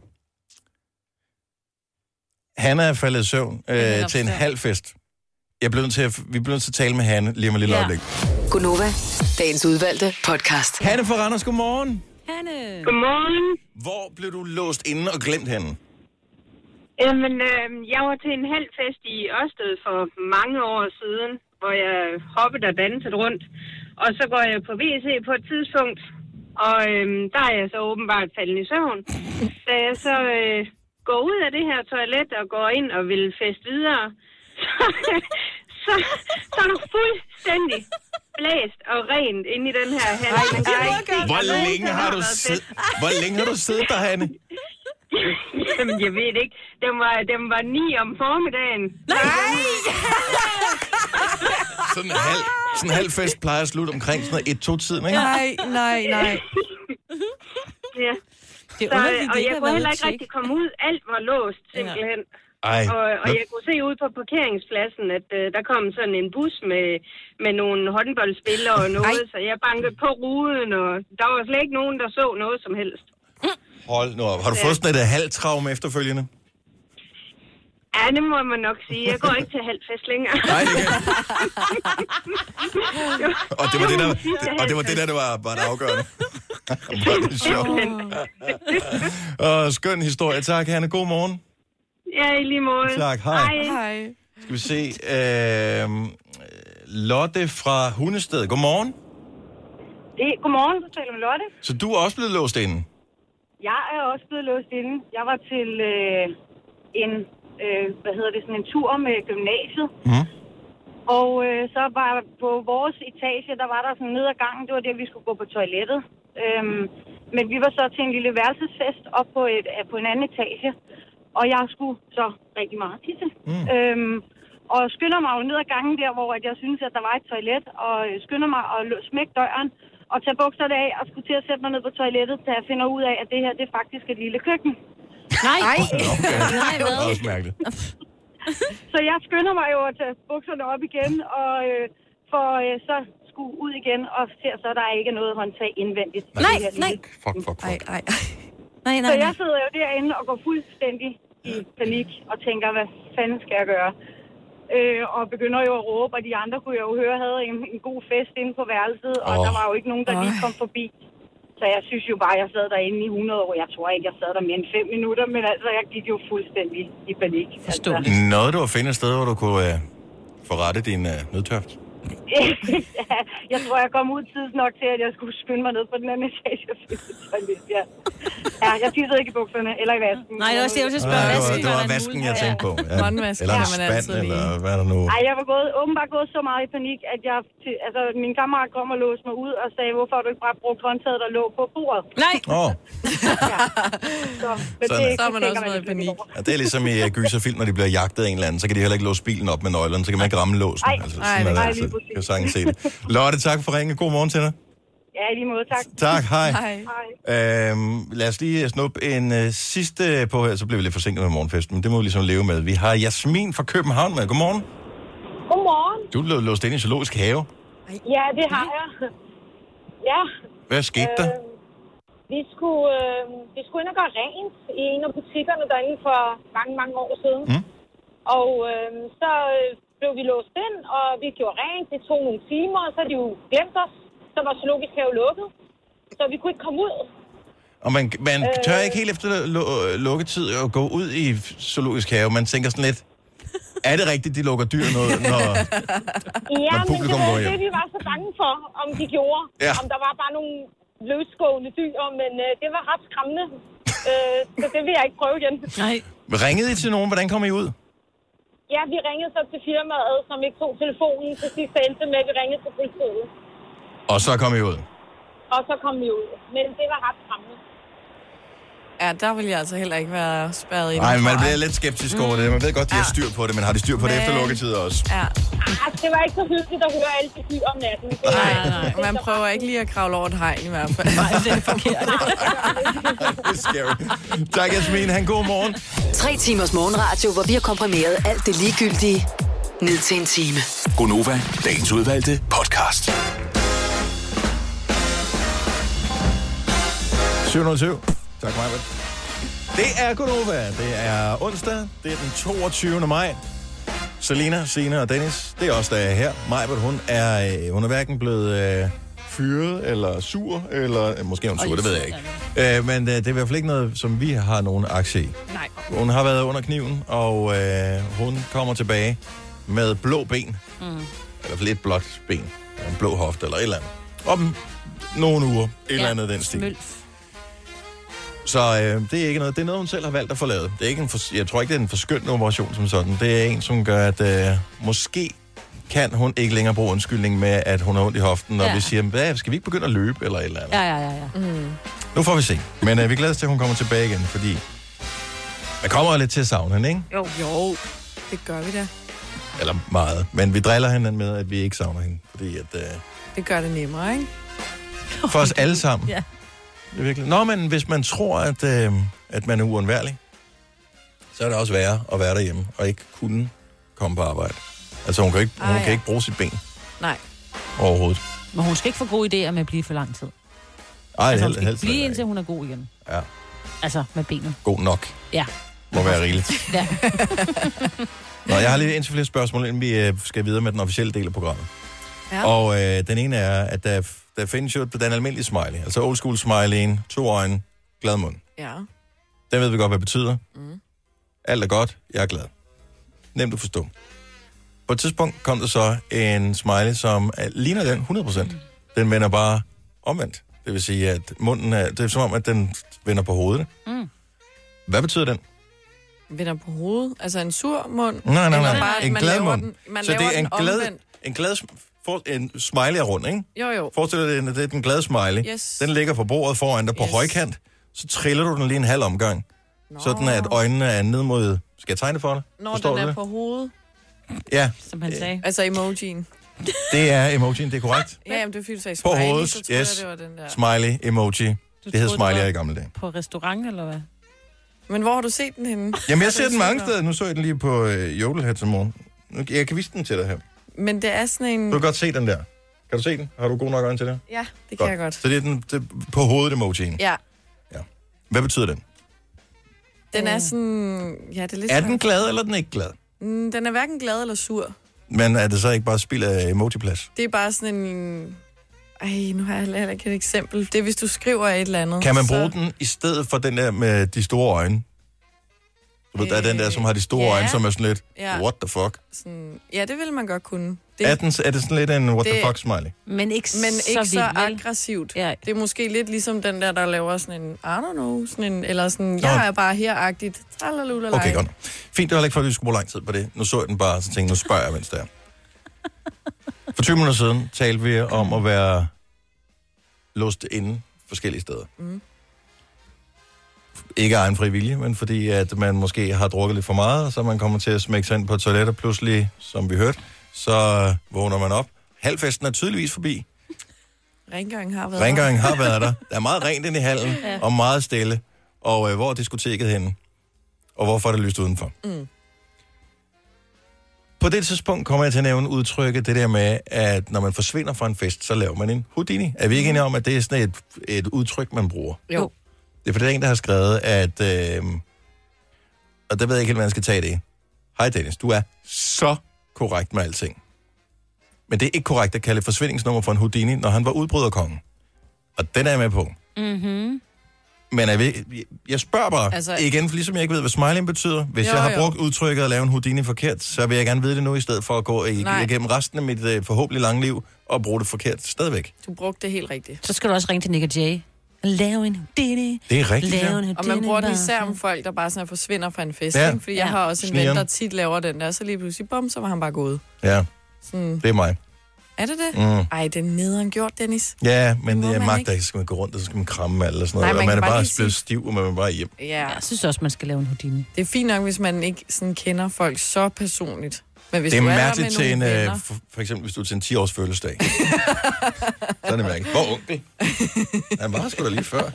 Hanna er faldet i søvn til en halv fest. Vi bliver nødt til at tale med Hanne lige om et lille øjeblik. Gunova, dagens udvalgte podcast. Hanne fra Randers, godmorgen. Hanne. Godmorgen. Hvor blev du låst inde og glemt henne? Jamen, jeg var til en halv fest i Ørsted for mange år siden, hvor jeg hoppede og dansede rundt. Og så går jeg på WC på et tidspunkt, og der er jeg så åbenbart faldet i søvn. Da jeg så går ud af det her toilet og går ind og vil feste videre, så er der fuldstændig blæst og rent inde i den her hal. Hvor længe har du siddet der, Hanne? Jamen, jeg ved det ikke. Den var 9 om formiddagen. Nej! Sådan en halv fest plejer at slutte omkring sådan 1-2-tiden, ikke? Nej. Ja. Det er underligt, og jeg kunne heller ikke rigtig komme ud. Alt var låst, simpelthen. Ej. Og jeg kunne se ude på parkeringspladsen, at der kom sådan en bus med nogle håndboldspillere og noget, så jeg bankede på ruden, og der var slet ikke nogen, der så noget som helst. Hold nu op. Har du fået sådan et halvtraume efterfølgende? Ja, det må man nok sige. Jeg går ikke til halvfest længere. Nej, det kan. Og det var det der var det afgørende. Var det sjovt. Skøn historie. Tak, Hanne. God morgen. Ja, i lige måde. Tak. Hej. Skal vi se. Lotte fra Hundested. Godmorgen. Godmorgen, så taler med Lotte. Så du er også blevet låst inde? Jeg er også blevet låst inde. Jeg var til sådan en tur med gymnasiet. Mm. Og så var på vores etage, der var der sådan ned ad gangen, det var der, vi skulle gå på toilettet. Men vi var så til en lille værelsesfest op på en anden etage. Og jeg skulle så rigtig meget tisse. Og skynder mig jo ned ad gangen der, hvor jeg synes, at der var et toilet. Og skynder mig at smække døren og tage bukserne af og skulle til at sætte mig ned på toilettet, da jeg finder ud af, at det her det er faktisk et lille køkken. Nej. Okay. Nej, hvad? Det er også mærkeligt. Så jeg skynder mig jo at tage bukserne op igen, og så skulle ud igen, og ser så, der er ikke noget håndtag indvendigt. Nej. Fuck. Nej. Så jeg sidder jo derinde og går fuldstændig i panik og tænker, hvad fanden skal jeg gøre? Og begynder jo at råbe, og de andre kunne jeg jo høre, havde en god fest inde på værelset, og der var jo ikke nogen, der lige kom forbi. Så jeg synes jo bare, at jeg sad derinde i 100 år. Jeg tror ikke, jeg sad der mere end 5 minutter, men altså, jeg gik jo fuldstændig i panik. Forståeligt. Altså. Noget, du har fundet et sted, hvor du kunne forrette din nødtørft? Jeg tror, jeg kom ud tids nok til, at jeg skulle skynde mig ned på den anden etage. Ja, jeg tissede ikke i bukserne eller i vasken. Nej, det var også til at spørge. Det var vasken, jeg tænkte på. Ja. Eller en spand, eller hvad er der nu? Nej, jeg var åbenbart gået så meget i panik, at min kammerat kom og låste mig ud og sagde, hvorfor har du ikke bare brugt håndtaget, der lå på bordet? Nej! Så er man også været i panik. Ja, det er ligesom i gyserfilm, når de bliver jagtet af en eller anden, så kan de heller ikke låse bilen op med nøglerne, så kan man ikke ramme låsen. Nej, lige Jeg kan sagtens se det. Lotte, tak for ringen. God morgen til dig. Ja, i lige måde, tak. Tak, hej. Lad os lige snuppe en sidste på her, så bliver vi lidt forsinket med morgenfesten, men det må vi ligesom leve med. Vi har Jasmin fra København med. Godmorgen. Godmorgen. Du er låst inde i zoologisk have. Ja, det har jeg. Ja. Hvad skete der? Vi skulle ind og gøre rent i en af butikkerne derinde for mange år siden. Og så blev vi låst ind, og vi gjorde rent. Det tog nogle timer, og så har de jo glemt os. Så var zoologisk have lukket. Så vi kunne ikke komme ud. Og man tør ikke helt efter lukketid at gå ud i zoologisk have. Man tænker sådan lidt, er det rigtigt, de lukker dyr, når publikum går hjem? Det vi var så bange for, om de gjorde. Ja. Om der var bare nogle løsgående dyr, men det var ret skræmmende. Så det vil jeg ikke prøve igen. Nej. Ringede I til nogen? Hvordan kom I ud? Ja, vi ringede så til firmaet, som ikke tog telefonen. Til sidst endte med, at vi ringede til politiet. Og så kom I ud? Og så kom vi ud. Men det var ret skræmmende. Ja, der vil jeg altså heller ikke være spærret ind. Nej, men man bliver lidt skeptisk over det. Man ved godt, de har styr på det, men har de styr på det efter lukketid også? Ja. Det var ikke så hyggeligt at høre alle de dyr om natten. Nej. Man prøver ikke lige at kravle over et hegn i hvert fald. Nej, det er forkert. Det er scary. Tak, Jasmin. Han god morgen. 3 timers morgenradio, hvor vi har komprimeret alt det ligegyldige ned til en time. Gonova, dagens udvalgte podcast. 707. Tak, Majbert. Det er Gonova. Det er onsdag. Det er den 22. maj. Selina, Signe og Dennis, det er også der er her. Majbert, hun er hverken blevet fyret, eller sur, eller måske er hun sur, det ved jeg ikke. Men det er i hvert fald ikke noget, som vi har nogen aktie i. Nej. Hun har været under kniven, og hun kommer tilbage med blå ben. Eller i hvert fald et blåt ben. En blå hofte, eller et eller andet. Om nogle uger, et eller andet den stil. Smølf. Så det er ikke noget, det er noget, hun selv har valgt at få lavet. Det er ikke jeg tror ikke, det er en forskyndende operation som sådan. Det er en, som gør, at måske kan hun ikke længere bruge undskyldning med, at hun har ondt i hoften, når vi siger, hvad, skal vi ikke begynde at løbe, eller et eller andet? Ja. Nu får vi se. Men vi glæder os til, at hun kommer tilbage igen, fordi man kommer lidt til at savne hende, ikke? Jo, det gør vi da. Eller meget. Men vi driller hende med, at vi ikke savner hende, fordi at... Det gør det nemmere, ikke? For os alle sammen. Ja. Det er virkelig. Nå, men hvis man tror, at man er uundværlig, så er det også værre at være derhjemme og ikke kunne komme på arbejde. Altså, hun kan ikke bruge sit ben. Nej. Overhovedet. Men hun skal ikke få gode idéer med at blive for lang tid. Ej, Altså, hun skal helst blive indtil hun er god igen. Ja. Altså, med benet. God nok. Ja. Må være rigeligt. Ja. Nå, jeg har lige indtil flere spørgsmål, inden vi skal videre med den officielle del af programmet. Ja. Og den ene er, at der findes jo den almindelige smiley. Altså old school smiley'en, 2 øjne, glad mund. Ja. Den ved vi godt, hvad det betyder. Alt er godt, jeg er glad. Nemt at forstå. På et tidspunkt kom der så en smiley, som ligner den 100%. Den vender bare omvendt. Det vil sige, at munden det er som om, at den vender på hovedet. Hvad betyder den? Vender på hovedet? Altså en sur mund? Nej. Bare, En glad mund. Så det er en glad en smiley er rund, ikke? Jo. Forestil dig, det er den glade smiley. Yes. Den ligger på bordet foran dig på højkant. Så triller du den lige en halv omgang. Sådan at øjnene er ned mod... Skal jeg tegne for dig? Når Forstår den du er det? på hovedet. Ja. Som han sagde. Altså emojien. Det er emojien, det er korrekt. Ja, jamen det er fordi, du sagde På smiley, hovedet, så troede yes. jeg, det var den der. Smiley, emoji. Det hed smiley i gamle dage. På restaurant, eller hvad? Men hvor har du set den henne? Jamen, jeg ser den mange steder. Nu så jeg den lige på Jodel her til morgen. Jeg kan vise den til dig her. Men det er sådan en... Du kan godt se den der. Kan du se den? Har du god nok øjne til det? Ja, det kan jeg godt. Så det er den på hovedet emojien. Ja. Hvad betyder den? Den er sådan... Ja, det er lidt Er den glad, eller er den ikke glad? Den er hverken glad eller sur. Men er det så ikke bare spild af emojiplads? Det er bare sådan en... Ej, nu har jeg heller ikke et eksempel. Det er, hvis du skriver et eller andet. Kan man bruge den i stedet for den der med de store øjne? Du ved, der er den der, som har de store øjne, som er sådan lidt, what the fuck? Sådan, ja, det vil man godt kunne. Er det sådan lidt en what the fuck smiley? Men ikke så aggressivt. Ja. Det er måske lidt ligesom den der laver sådan en, I don't know, sådan en, eller sådan, jeg er bare her-agtigt. Okay, godt. Fint, det var ikke for, at vi skulle bruge lang tid på det. Nu så jeg den bare, så tænkte nu spørger jeg, mens det er. For 20 minutter siden talte vi om at være låst inde forskellige steder. Ikke af egen fri vilje, men fordi at man måske har drukket lidt for meget, så man kommer til at smække sig ind på et toilet, og pludselig, som vi hørte, så vågner man op. Halvfesten er tydeligvis forbi. Rengøringen har været der. Der er meget rent inde i hallen, og meget stille. Og hvor er diskoteket henne? Og hvorfor er det lyst udenfor? På det tidspunkt kommer jeg til at nævne udtrykket, det der med, at når man forsvinder fra en fest, så laver man en Houdini. Er vi ikke enige om, at det er sådan et udtryk, man bruger? Jo. Det er for det en, der har skrevet, at... og der ved jeg ikke helt, hvordan jeg skal tage det. Hej Dennis, du er så korrekt med alting. Men det er ikke korrekt at kalde forsvindingsnummer for en Houdini, når han var udbryderkongen. Og den er jeg med på. Men jeg spørger bare igen, for ligesom jeg ikke ved, hvad smiling betyder. Hvis jeg har brugt udtrykket at lave en Houdini forkert, så vil jeg gerne vide det nu, i stedet for at gå igennem resten af mit forhåbentlig lange liv og bruge det forkert stadigvæk. Du brugte det helt rigtigt. Så skal du også ringe til Nick og Jay. Lave en Houdini. Det er rigtigt, Og man bruger den især om folk, der bare sådan forsvinder fra en fest. Ja. Fordi jeg har også en ven, der tit laver den der, så lige pludselig, bum, så var han bare gået. Ja, sådan. Det er mig. Er det det? Ej, det er nederen gjort, Dennis. Ja, men jeg magter ikke, så skal man gå rundt, og så skal man kramme alt og sådan noget. Nej, og man er bare blevet stiv, og man er bare hjem. Ja. Jeg synes også, man skal lave en Houdini. Det er fint nok, hvis man ikke sådan kender folk så personligt. Men hvis det er du mærkeligt til en, venner... for eksempel hvis du er til en 10-års fødselsdag. Så er det mærkeligt. Hvor onkel? Han var sgu da lige før.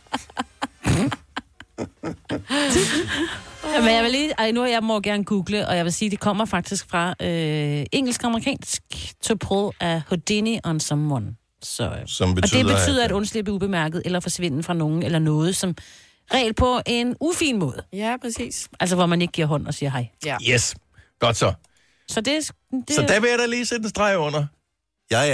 Men jeg vil lige, nu jeg må gerne google, og jeg vil sige, det kommer faktisk fra engelsk-amerikansk to pull a Houdini on someone. Så, som betyder, og det betyder at undslippe ubemærket eller forsvinde fra nogen eller noget, som regel på en ufin måde. Ja, præcis. Altså, hvor man ikke giver hånd og siger hej. Ja. Yes, godt så. Så det... Så der vil jeg da lige sætte en streg under. Jeg er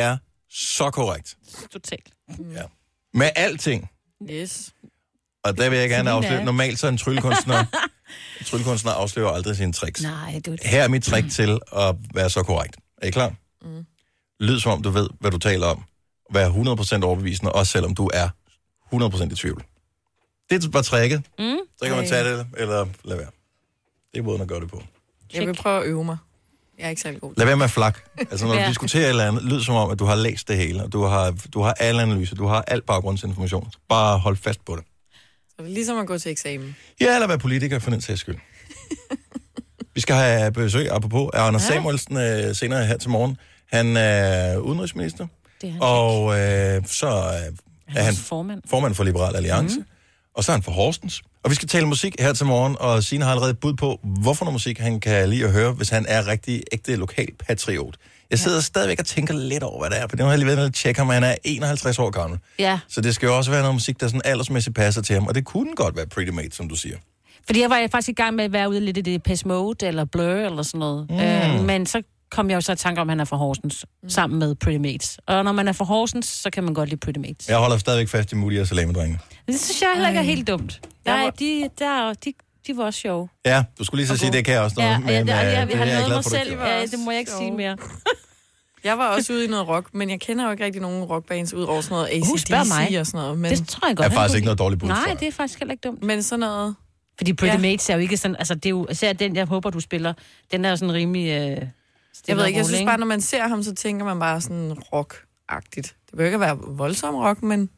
så korrekt. Totalt. Ja. Med alting. Yes. Og der vil jeg gerne afsløre. Normalt så er en tryllekunstner afslører aldrig sine tricks. Nej, du... Her er mit trick til at være så korrekt. Er I klar? Lyd som om du ved, hvad du taler om. Vær 100% overbevisende, også selvom du er 100% i tvivl. Det er bare tricket. Så kan man tage det, eller lade være. Det er måden at gøre det på. Jeg vil prøve at øve mig. Jeg er ikke særlig god. Lad være med at flak. Altså når du diskuterer et eller andet, lyd som om, at du har læst det hele, og du har alle analyser, du har alt baggrundsinformation. Bare hold fast på det. Så det er ligesom at gå til eksamen. Ja, eller være politiker for den sags skyld. Vi skal have besøg, apropos, af Anders Samuelsen senere her til morgen. Han er udenrigsminister, og så er han formand for Liberal Alliance, og så er han for Horsens. Og vi skal tale musik her til morgen, og Signe har allerede bud på, hvorfor noget musik han kan lide at høre, hvis han er rigtig ægte lokalpatriot. Jeg sidder stadigvæk og tænker lidt over, hvad det er, for det har jeg lige været at tjekke, om han er 51 år gammel. Ja. Så det skal jo også være noget musik, der sådan aldersmæssigt passer til ham, og det kunne godt være Pretty Mate, som du siger. Fordi jeg var faktisk i gang med at være ude lidt i det Depeche Mode, eller Blur, eller sådan noget. Men så kom jeg jo så i tanke om, at han er fra Horsens, sammen med Pretty Mates. Og når man er fra Horsens, så kan man godt lide Pretty Mates. Jeg holder stadigvæk fast i Moody og Salame-drengene. Det synes jeg heller ikke er helt dumt. Nej, de var også sjove. Ja, du skulle lige så sige, det kan jeg også noget. Ja, men, jeg det har er jeg noget glad mig for, selv. Ja, det må jeg ikke sige mere. Jeg var også ude i noget rock, men jeg kender jo ikke rigtig nogen rockbands ud over sådan noget AC/DC og sådan noget. Men det tror jeg godt. Er faktisk ikke noget dårligt bud. Nej, det er faktisk heller ikke dumt. Men sådan noget... Fordi Pretty Mates er jo ikke sådan... Altså, det er jo... Især den, jeg håber, du spiller, den er jo sådan rimelig... jeg ved ikke, jeg synes bare, når man ser ham, så tænker man bare sådan rock-agtigt. Det behøver ikke at være voldsom rock, men...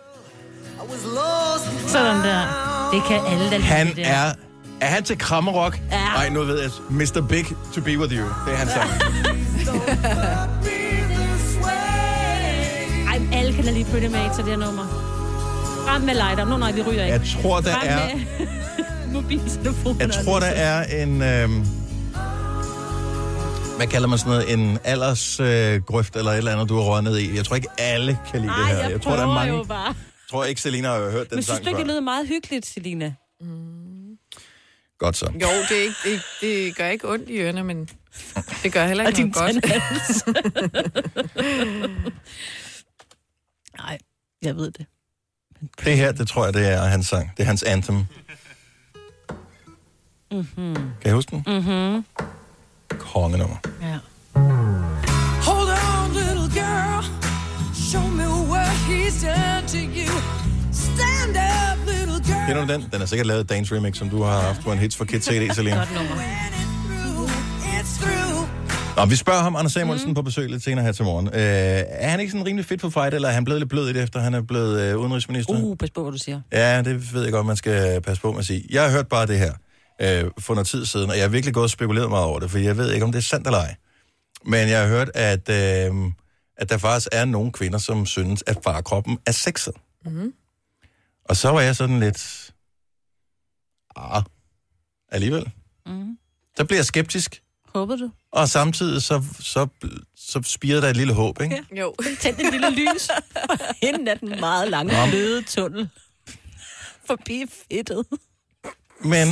Sådan der. Det kan alle, der Han lide det der. Er han til krammerrock? Ja. Nej, nu ved jeg. Mr. Big to be with you. Det er han sang. Ej, alle kan da lide Pretty Mates, så det her nummer. Frem med lighter. Nej, vi ryger ikke. Jeg tror, der er... mobiltelefoner. Jeg tror, der er en... hvad kalder man sådan noget? En aldersgrøft eller et eller andet, du har røget ned i. Jeg tror ikke, alle kan lide det her. Jeg tror, der er mange... jo bare. Jeg tror ikke, Selina har hørt den men sang synes du ikke, det lyder meget hyggeligt, Selina? Godt så. Jo, det gør ikke ondt i ørerne, men det gør heller ikke noget godt. Nej, jeg ved det. Det her, det tror jeg, det er hans sang. Det er hans anthem. Kan I huske den? Kongenummer. Ja. Hold on, little girl. Show me what he's done to you. Stand up, little girl. Kender du den? Den er sikkert lavet Dance Remix, som du har haft på en Hits for Kids CD, Selina. Godt nummer. Nå, vi spørger ham, Anders Samuelsen, på besøg lidt senere her til morgen. Er han ikke sådan rimelig fit for fight, eller er han blevet lidt blød i det, efter han er blevet udenrigsminister? Pas på, hvad du siger. Ja, det ved jeg godt, man skal passe på med at sige. Jeg har hørt bare det her for noget tid siden, og jeg har virkelig gået og spekuleret meget over det, for jeg ved ikke, om det er sandt eller ej. Men jeg har hørt, at der faktisk er nogle kvinder, som synes, at farkroppen er sexet. Og så var jeg sådan lidt... alligevel. Så bliver jeg skeptisk. Håber du? Og samtidig så spirer der et lille håb, ikke? Ja. Jo. Tænd en lille lys inden af den meget lange bløde tunnel. Forbi fedtet. Men...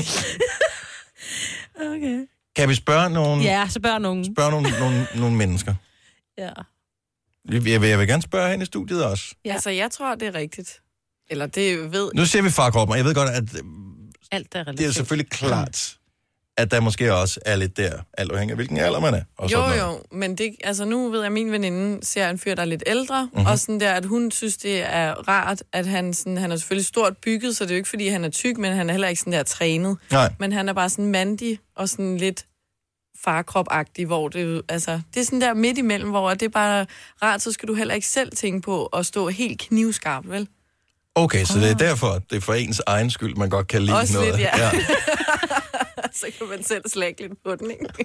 Okay. Kan vi spørge nogen... Ja, spørg nogen. Nogle mennesker. Ja. Jeg vil gerne spørge hende i studiet også. Ja. Altså, jeg tror, det er rigtigt. Eller det ved... Nu ser vi farkroppen, og jeg ved godt, at alt er det er selvfølgelig klart, at der måske også er lidt der, alt afhængig af hvilken alder man er. Og jo, men det, altså nu ved jeg, at min veninde ser en fyr, der er lidt ældre, og sådan der, at hun synes, det er rart, at han er selvfølgelig stort bygget, så det er jo ikke, fordi han er tyk, men han er heller ikke sådan der trænet. Nej. Men han er bare sådan mandig og sådan lidt farkrop-agtig, hvor det er sådan der midt imellem, hvor det er bare rart, så skal du heller ikke selv tænke på at stå helt knivskarp, vel? Okay, så det er derfor, det er for ens egen skyld, man godt kan lide også noget. Lidt, ja. Så kan man selv slække lidt på den, ikke?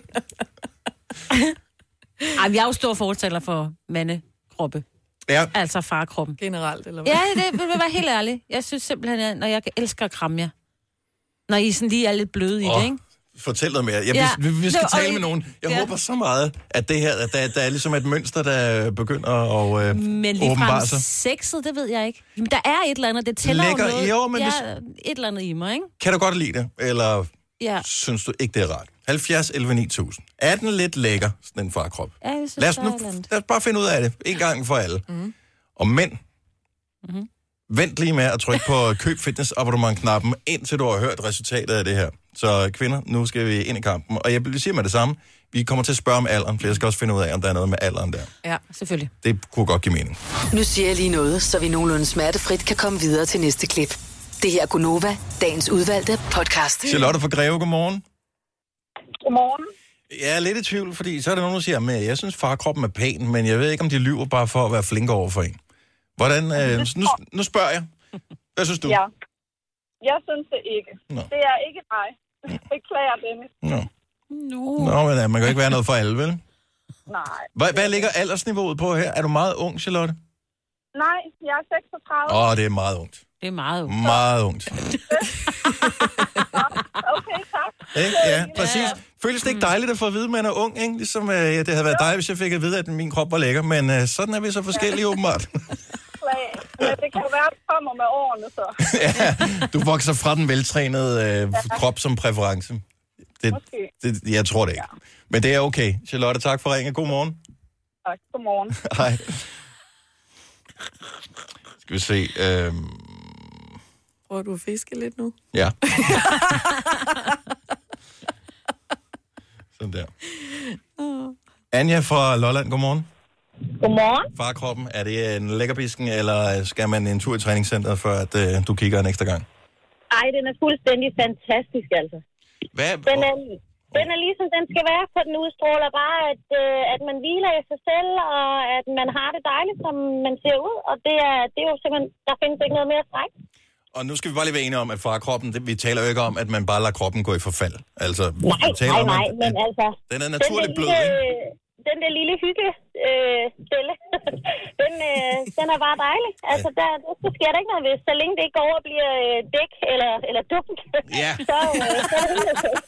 Ej, jeg er jo stor fortaler for mandekroppe. Ja. Altså farkroppen. Generelt, eller hvad? Ja, det vil være helt ærlig. Jeg synes simpelthen, når jeg elsker at kramme jer. Når I sådan lige er lidt bløde i det, ikke? Fortæl noget mere. Vi skal tale med nogen. Jeg håber så meget, at det her, at der er ligesom et mønster, der begynder at men lige frem sexet, det ved jeg ikke. Men der er et eller andet, det tæller jo noget. Jo, men et eller andet i mig, ikke? Kan du godt lide det? Eller Ja. synes du ikke, det er rart? 70 11 9000. Er den lidt lækker, sådan en farkrop? Ja, jeg synes, Lad der er et os eller andet. bare finde ud af det. En gang for alle. Og mænd, vent lige med at trykke på køb fitness abonnement-knappen, indtil du har hørt resultatet af det her. Så kvinder, nu skal vi ind i kampen. Og jeg vil sige med det samme. Vi kommer til at spørge om alderen, for jeg skal også finde ud af, om der er noget med alderen der. Ja, selvfølgelig. Det kunne godt give mening. Nu siger jeg lige noget, så vi nogenlunde smertefrit kan komme videre til næste klip. Det her er Gunova, dagens udvalgte podcast. Charlotte fra Greve, godmorgen. Godmorgen. Jeg er lidt i tvivl, fordi så er der nogen, der siger, at jeg synes, farkroppen er pæn, men jeg ved ikke, om de lyver bare for at være flinke over for en. Hvordan, nu spørger jeg. Hvad synes du? Ja. Jeg synes det ikke. Nå. Det er ikke mig. Beklager, Dennis. Nå, men man kan ikke være noget for alle, vel? Nej. Hvad ligger aldersniveauet på her? Er du meget ung, Charlotte? Nej, jeg er 36. Det er meget ungt. Det er meget ungt. Meget ungt. Okay, tak. Ikke? Ja, præcis. Føles det ikke dejligt at få at vide, at man er ung, ikke? Ligesom det havde været dejligt, hvis jeg fik at vide, at min krop var lækker, men sådan er vi så forskellige, åbenbart. Men det kan jo være, at det kommer med årene, så. Ja, du vokser fra den veltrænede krop som præference. Jeg tror det ikke. Men det er okay. Charlotte, tak for ringen. God morgen. Tak, godmorgen. Hej. Skal vi se. Prøver du at fiske lidt nu? Ja. Sådan der. Anja fra Lolland, godmorgen. Godmorgen. Farkroppen, er det en lækkerbisken, eller skal man en tur i træningscenteret, før at du kigger en ekstra gang? Ej, den er fuldstændig fantastisk, altså. Hvad? Den er ligesom den skal være, for den udstråler bare, at man hviler i sig selv, og at man har det dejligt, som man ser ud. Og det er jo simpelthen, der findes ikke noget mere stræk. Og nu skal vi bare lige være enige om, at farkroppen, vi taler jo ikke om, at man bare lader kroppen gå i forfald. Altså, Nej, men altså... Den er naturligt blød, ikke? Den der lille stille, den er bare dejlig. Altså, der sker der ikke noget ved. Så længe det ikke går over og bliver dæk eller dunk, ja. så er det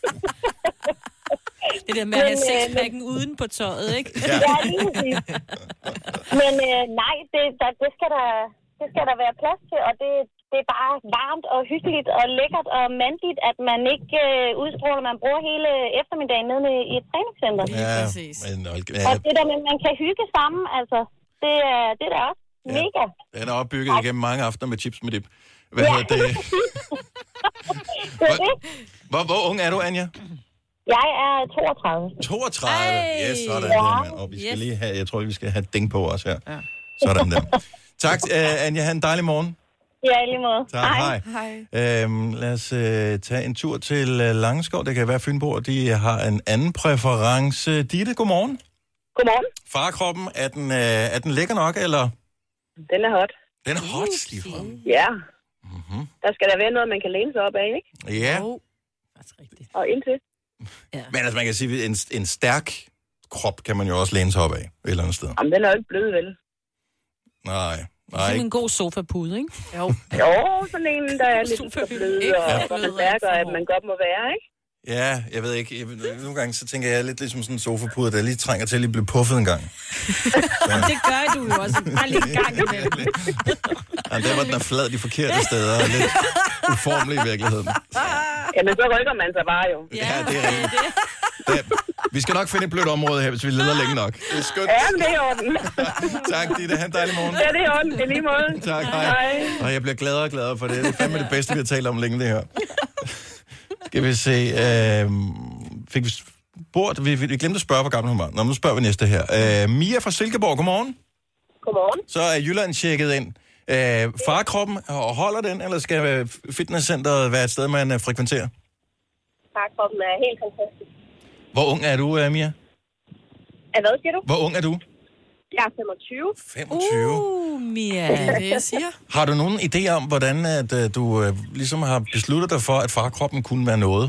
det der med at have sexpacken uden på tøjet, ikke? Ja, lige præcis. Men nej, det skal der være plads til, og det er bare varmt og hyggeligt og lækkert og mandigt, at man ikke udstråler, man bruger hele eftermiddagen nede i et træningscenter. Ja, præcis. Og det der med, at man kan hygge sammen, altså, det er da også mega. Den er opbygget igennem mange aftener med chips med dip. Hvad hedder det? Hvor ung er du, Anja? Jeg er 32. 32? Yes, sådan der, mand. Og vi skal lige have, jeg tror, vi skal have ding på os her. Ja. Sådan der. Tak, Anja. Ha' en dejlig morgen. Ja, i lige måde. Tak, hej. Lad os tage en tur til Langeskov. Det kan være Fynborg. De har en anden præference. Ditte, godmorgen. Godmorgen. Farkroppen, er den lækker nok, eller? Den er hot. Den er hot, ligefrem. Ja. Mm-hmm. Der skal der være noget, man kan læne sig op af, ikke? Ja. Og indtil. Ja. Men altså, man kan sige, at en stærk krop kan man jo også læne sig op af, et eller andet sted. Jamen, den er jo ikke blød, vel? Nej. Sådan en god sofapude, ikke? Jo, sådan en, der er lidt så blød, og så stærkere, at man godt må være, ikke? Ja, jeg ved ikke. Nogle gange så tænker jeg lidt ligesom sådan en sofapude, der lige trænger til at lige blive puffet en gang. Jamen, det gør du jo også. Bare lige en gang imellem. Jamen, der var den er flad de forkerte steder, og lidt uformelig i virkeligheden. Jamen, så rykker man sig bare jo. Ja, det er rigtigt. Vi skal nok finde et blødt område her, hvis vi leder længe nok. Det er skønt. Ja, det er i orden. Tak, Ditte. Ha' en dejlig morgen. Ja, det er i orden. Det er lige måde. Tak, hej. Og jeg bliver gladere og gladere for det. Det er fandme det bedste, vi har talt om længe, det her. Skal vi se... fik vi spurgt... Vi glemte at spørge, hvor gammel hun var. Nå, nu spørger vi næste her. Mia fra Silkeborg, godmorgen. Godmorgen. Så er Jylland tjekket ind. Farkroppen, holder den, eller skal fitnesscenteret være et sted, man frekventerer? Farkroppen er helt fantastisk. Hvor ung er du, Mia? Hvad siger du? Hvor ung er du? Jeg er 25. 25? Mia. det er det, jeg siger. Har du nogen idé om, hvordan at, du ligesom har besluttet dig for, at farkroppen kunne være noget?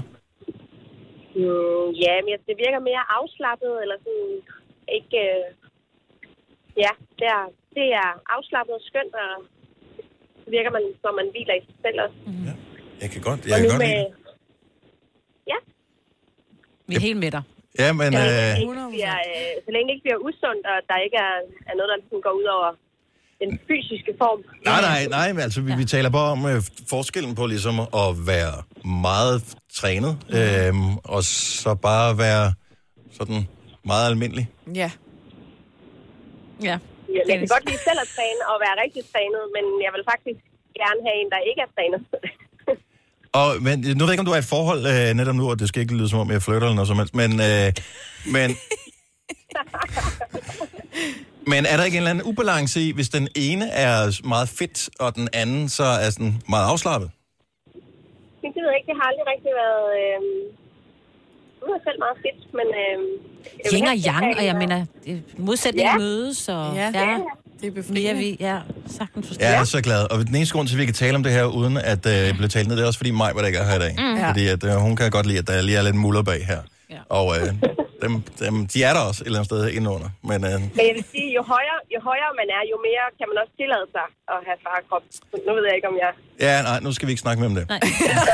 Ja, men det virker mere afslappet, eller sådan ikke... ja, det er afslappet og skønt, og det virker man, når man hviler i sig selv også. Ja, jeg kan godt lide det. Ja. Vi er helt med dig. Ja, men... så længe det ikke bliver usundt, og der ikke er noget, der går ud over den fysiske form. Nej, men altså vi taler bare om forskellen på ligesom at være meget trænet, og så bare være sådan meget almindelig. Ja. Ja. Jeg kan godt lide selv at træne og være rigtig trænet, men jeg vil faktisk gerne have en, der ikke er trænet. Men nu ved jeg ikke, om du er i forhold netop nu, og det skal ikke lyde som om, jeg flytter eller noget som helst, men er der ikke en eller anden ubalance i, hvis den ene er meget fedt, og den anden så er sådan meget afslappet? Det ved jeg ikke, det har aldrig rigtig været... Nu er jeg selv meget fedt, men... Yin og yang, og jeg mener, modsætninger mødes, og... Ja. Det er befriende. Sagtens forstår. Jeg er så glad. Og den eneste grund til, at vi kan tale om det her, uden at blive talt ned, det er også fordi Maj var der ikke er her i dag. Fordi at, hun kan godt lide, at der lige er lidt muller bag her. Ja. Og de er der også et eller andet sted indenunder. Men jeg vil sige, jo højere man er, jo mere kan man også tillade sig at have farkrop. Nu ved jeg ikke, om jeg... Ja, nej, nu skal vi ikke snakke mere om det. Nej.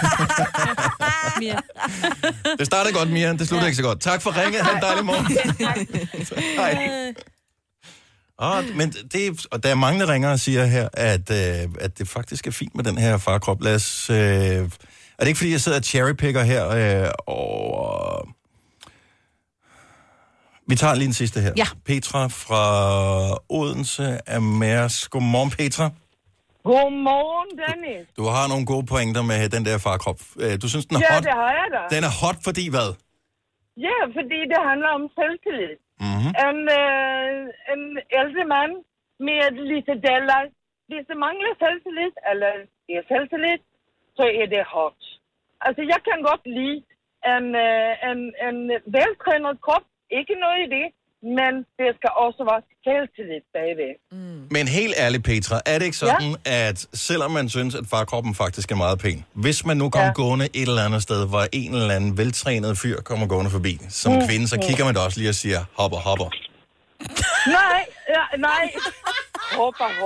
Det startede godt, Mia. Det slutter ikke så godt. Tak for ringet. Ha' en dejlig morgen. Hej. Men og der er mange, der ringer og siger her, at det faktisk er fint med den her farkrop. Lad os... er det ikke, fordi jeg sidder og cherrypicker her og... Vi tager lige den sidste her. Ja. Petra fra Odense er med os. Godmorgen, Petra. Godmorgen, Dennis. Du har nogle gode pointer med den der farkrop. Du synes, den er hot? Ja, det har jeg da. Den er hot, fordi hvad? Ja, fordi det handler om selvtillid. Mm-hmm. En ældre mand med lite deller. Hvis det mangler selvtillid, eller er selvtillid, så er det hot. Altså, jeg kan godt lide en veltrænet krop. Ikke noget i det, men det skal også være selvtillid bagved. Men helt ærligt, Petra, er det ikke sådan, at selvom man synes, at farkroppen faktisk er meget pæn, hvis man nu kommer gående et eller andet sted, hvor en eller anden veltrænet fyr kommer gående forbi, som kvinde, så kigger man da også lige og siger, hopper. Nej. Hopper.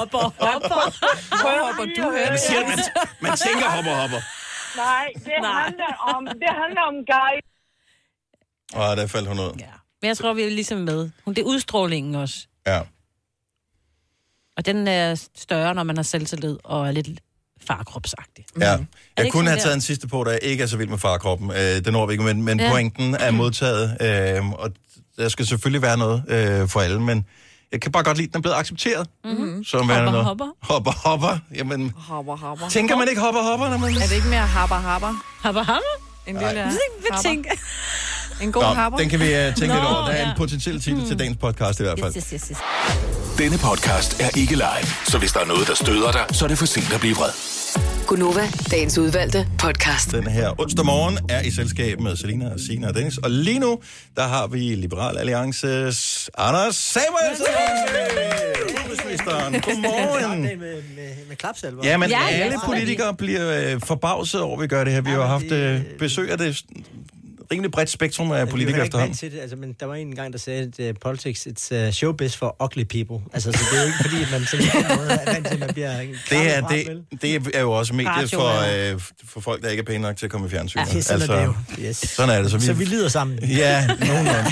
Du hører man tænker hopper. Nej, det handler om guide. Der faldt hun ud. Ja. Men jeg tror, vi er ligesom med. Det er udstrålingen også. Ja. Og den er større, når man har selvtillid og er lidt farkropsagtig. Ja. Jeg kunne have taget en sidste på, der ikke er så vild med farkroppen. Det når vi ikke, men pointen er modtaget. Og der skal selvfølgelig være noget for alle, men jeg kan bare godt lide, at den er blevet accepteret. Mm-hmm. Som hopper. Jamen, hopper. Tænker man ikke hopper, når man... Er det ikke mere hopper? Hopper? En lille hopper. En god hopper. Den kan vi tænke lidt over. Der er en potentiel titel til dagens podcast i hvert fald. Yes. Denne podcast er ikke live, så hvis der er noget, der støder dig, så er det for sent at blive vred. Gunova, dagens udvalgte podcast. Den her onsdag morgen er i selskab med Selina, Signe og Dennis. Og lige nu, der har vi Liberal Alliances Anders Samuelsen. Udenrigsministeren. Godmorgen. Med klapsalver. Ja, men alle politikere bliver forbavset over, at vi gør det her. Vi har haft besøg af det rimelig bredt spektrum af politikere efterhånden. Til det. Altså, men der var en gang, der sagde, at politics, it's showbiz for ugly people. Altså, så det er ikke fordi, man sådan på en måde er vant til, at man bliver... Det er jo også medie for folk, der ikke er pæne nok til at komme i fjernsynet. Ja, sådan er det jo. Yes. Sådan er det. Så vi lider sammen. Ja, nogenlunde.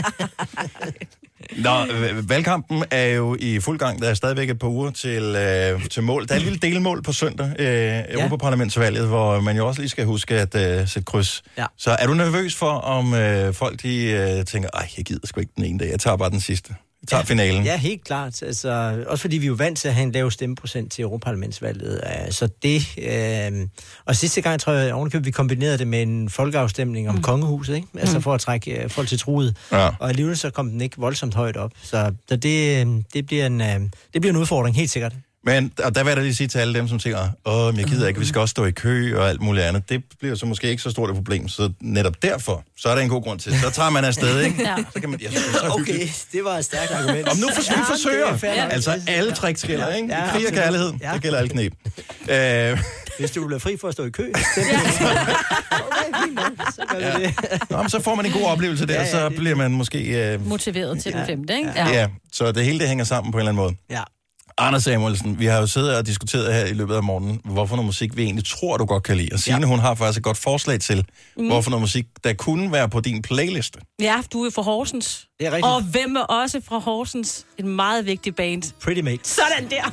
Valgkampen er jo i fuld gang. Der er stadigvæk et par uger til mål. Der er et lille delmål på søndag, Europaparlamentsvalget, hvor man jo også lige skal huske at sætte kryds. Ja. Så er du nervøs for, om folk de tænker, jeg gider sgu ikke den ene dag, jeg tager bare den sidste. Jeg tager finalen. Ja, helt klart. Altså, også fordi vi er jo vant til at have en lav stemmeprocent til Europaparlamentsvalget. Så det... og sidste gang, tror jeg, ovenikøbet, vi kombinerede det med en folkeafstemning om kongehuset, ikke? Altså for at trække folk til truet. Ja. Og alligevel så kom den ikke voldsomt højt op. Så det bliver en udfordring, helt sikkert. Men og der vil jeg da lige sige til alle dem, som tænker, men jeg gider ikke, vi skal også stå i kø og alt muligt andet. Det bliver så måske ikke så stort et problem. Så netop derfor, så er der en god grund til. Så tager man afsted, ikke? Ja. Så kan man, okay, det var et stærkt argument. Om nu vi forsøger. Altså alle trick skiller, ikke? Ja, krig og kærlighed, der gælder alle knep. Hvis du bliver fri for at stå i kø, så får man en god oplevelse der, så bliver man måske... motiveret til den femte, ikke? Ja, så det hele det hænger sammen på en eller anden måde. Ja. Anders Samuelsen, vi har jo siddet og diskuteret her i løbet af morgenen, hvorfor noget musik vi egentlig tror, du godt kan lide. Og Signe, hun har faktisk et godt forslag til, hvorfor noget musik, der kunne være på din playliste. Ja, du er fra Horsens. Det er rigtigt. Og hvem er også fra Horsens? En meget vigtig band. Pretty Mates. Sådan der!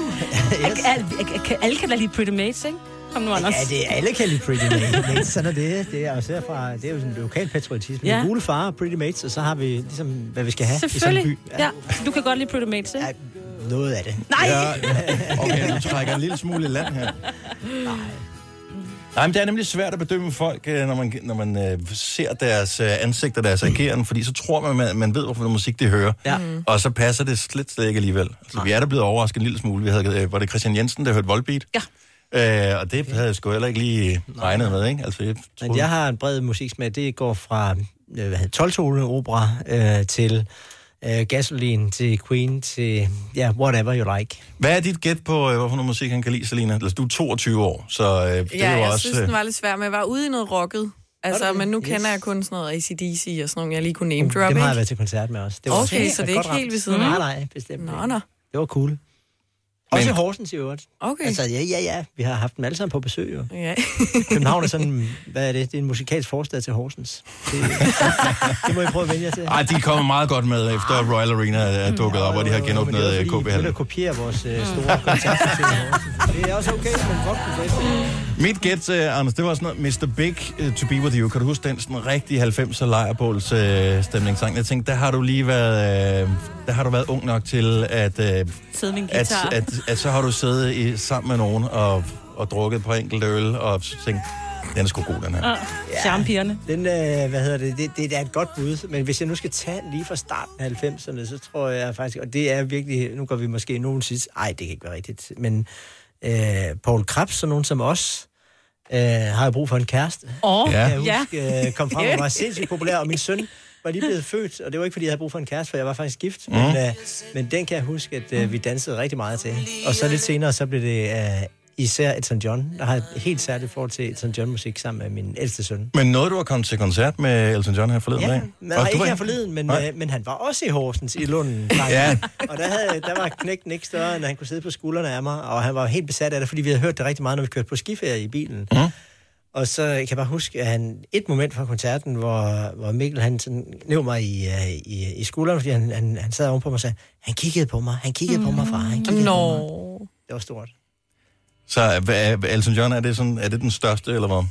Alle kan da lide Pretty Mates, ikke? Kom nu, Anders. Ja, det er alle kan lide Pretty Mates. Sådan er det. Det er også herfra. Det er jo sådan en lokal patriotisme. Ja. Gule far, Pretty Mates, og så har vi ligesom, hvad vi skal have i sådan en by. Ja. Du kan godt lide Pretty Mates, ikke? Ja, noget af det. Nej! Ja, okay, du trækker en lille smule i land her. Nej, men det er nemlig svært at bedømme folk, når man ser deres ansigter, deres ageren, fordi så tror man ved, hvorfor musik de hører. Ja. Og så passer det slet ikke alligevel. Altså, vi er da blevet overrasket en lille smule. Vi havde, var det Christian Jensen, der hørte Volbeat? Ja. Og det havde jeg sgu heller ikke lige regnet med, ikke? Altså, jeg har en bred musiksmag. Det går fra 12-tone opera til Gasoline, til Queen, til whatever you like. Hvad er dit gæt på, hvorfor noget musik han kan lide, Selina? Altså, du er 22 år, så det er jo jeg også... synes, den var lidt svær, men jeg var ude i noget rocket. Altså, men nu kender jeg kun sådan noget AC/DC og sådan noget, jeg lige kunne name drop, det har jeg været til koncert med også. Det var okay, så det er ikke helt ved siden af? Nej, bestemt. Nå. Det var cool. Også i Horsens i øvrigt. Okay. Altså, ja. Vi har haft dem alle sammen på besøg, jo. Ja. København er sådan, hvad er det? Det er en musikalsk forstad til Horsens. Det må I prøve at vælge jer til. Ej, de kommer meget godt med, efter Royal Arena er dukket op, og de har genåbnet KB Hallen. Det er kopiere vores store koncerter til Horsens. Det er også okay, men godt på festen. Mit gæt, Anders, det var sådan noget Mr. Big, To Be With You. Kan du huske den sådan rigtig 90'er lejrbåls stemningssang? Jeg tænkte, der har du lige været, været ung nok til at... sidde med en guitar. At så har du siddet sammen med nogen og drukket på enkelt øl og tænkt, den er sgu god, den her. Charmpigerne. Den, det er et godt bud, men hvis jeg nu skal tage lige fra starten af 90'erne, så tror jeg faktisk, og det er virkelig, nu går vi måske nogen sidst, ej, det kan ikke være rigtigt, men Poul Krebs og nogen som os, har jo brug for en kæreste. Jeg husker, kom frem og var sindssygt populær, og min søn var lige blevet født, og det var ikke, fordi jeg havde brug for en kæreste, for jeg var faktisk gift. Men den kan jeg huske, at vi dansede rigtig meget til. Og så lidt senere, så blev det især Elton John. Der har et helt særligt forhold til Elton John-musik sammen med min ældste søn. Men nåede du at komme til koncert med Elton John her forleden dag? Ja, ikke her forleden, men han var også i Horsens, i Lunden. Ja. Og der var knægten ikke større, end han kunne sidde på skuldrene af mig, og han var helt besat af det, fordi vi havde hørt det rigtig meget, når vi kørte på skiferie i bilen. Og så kan jeg bare huske, at et moment fra koncerten, hvor Mikkel han sådan nævnte mig i skulderen, fordi han sad ovenpå mig og sagde, han kiggede på mig, far, han kiggede på mig. Det var stort. Så Elton John, er det den største, eller hvad?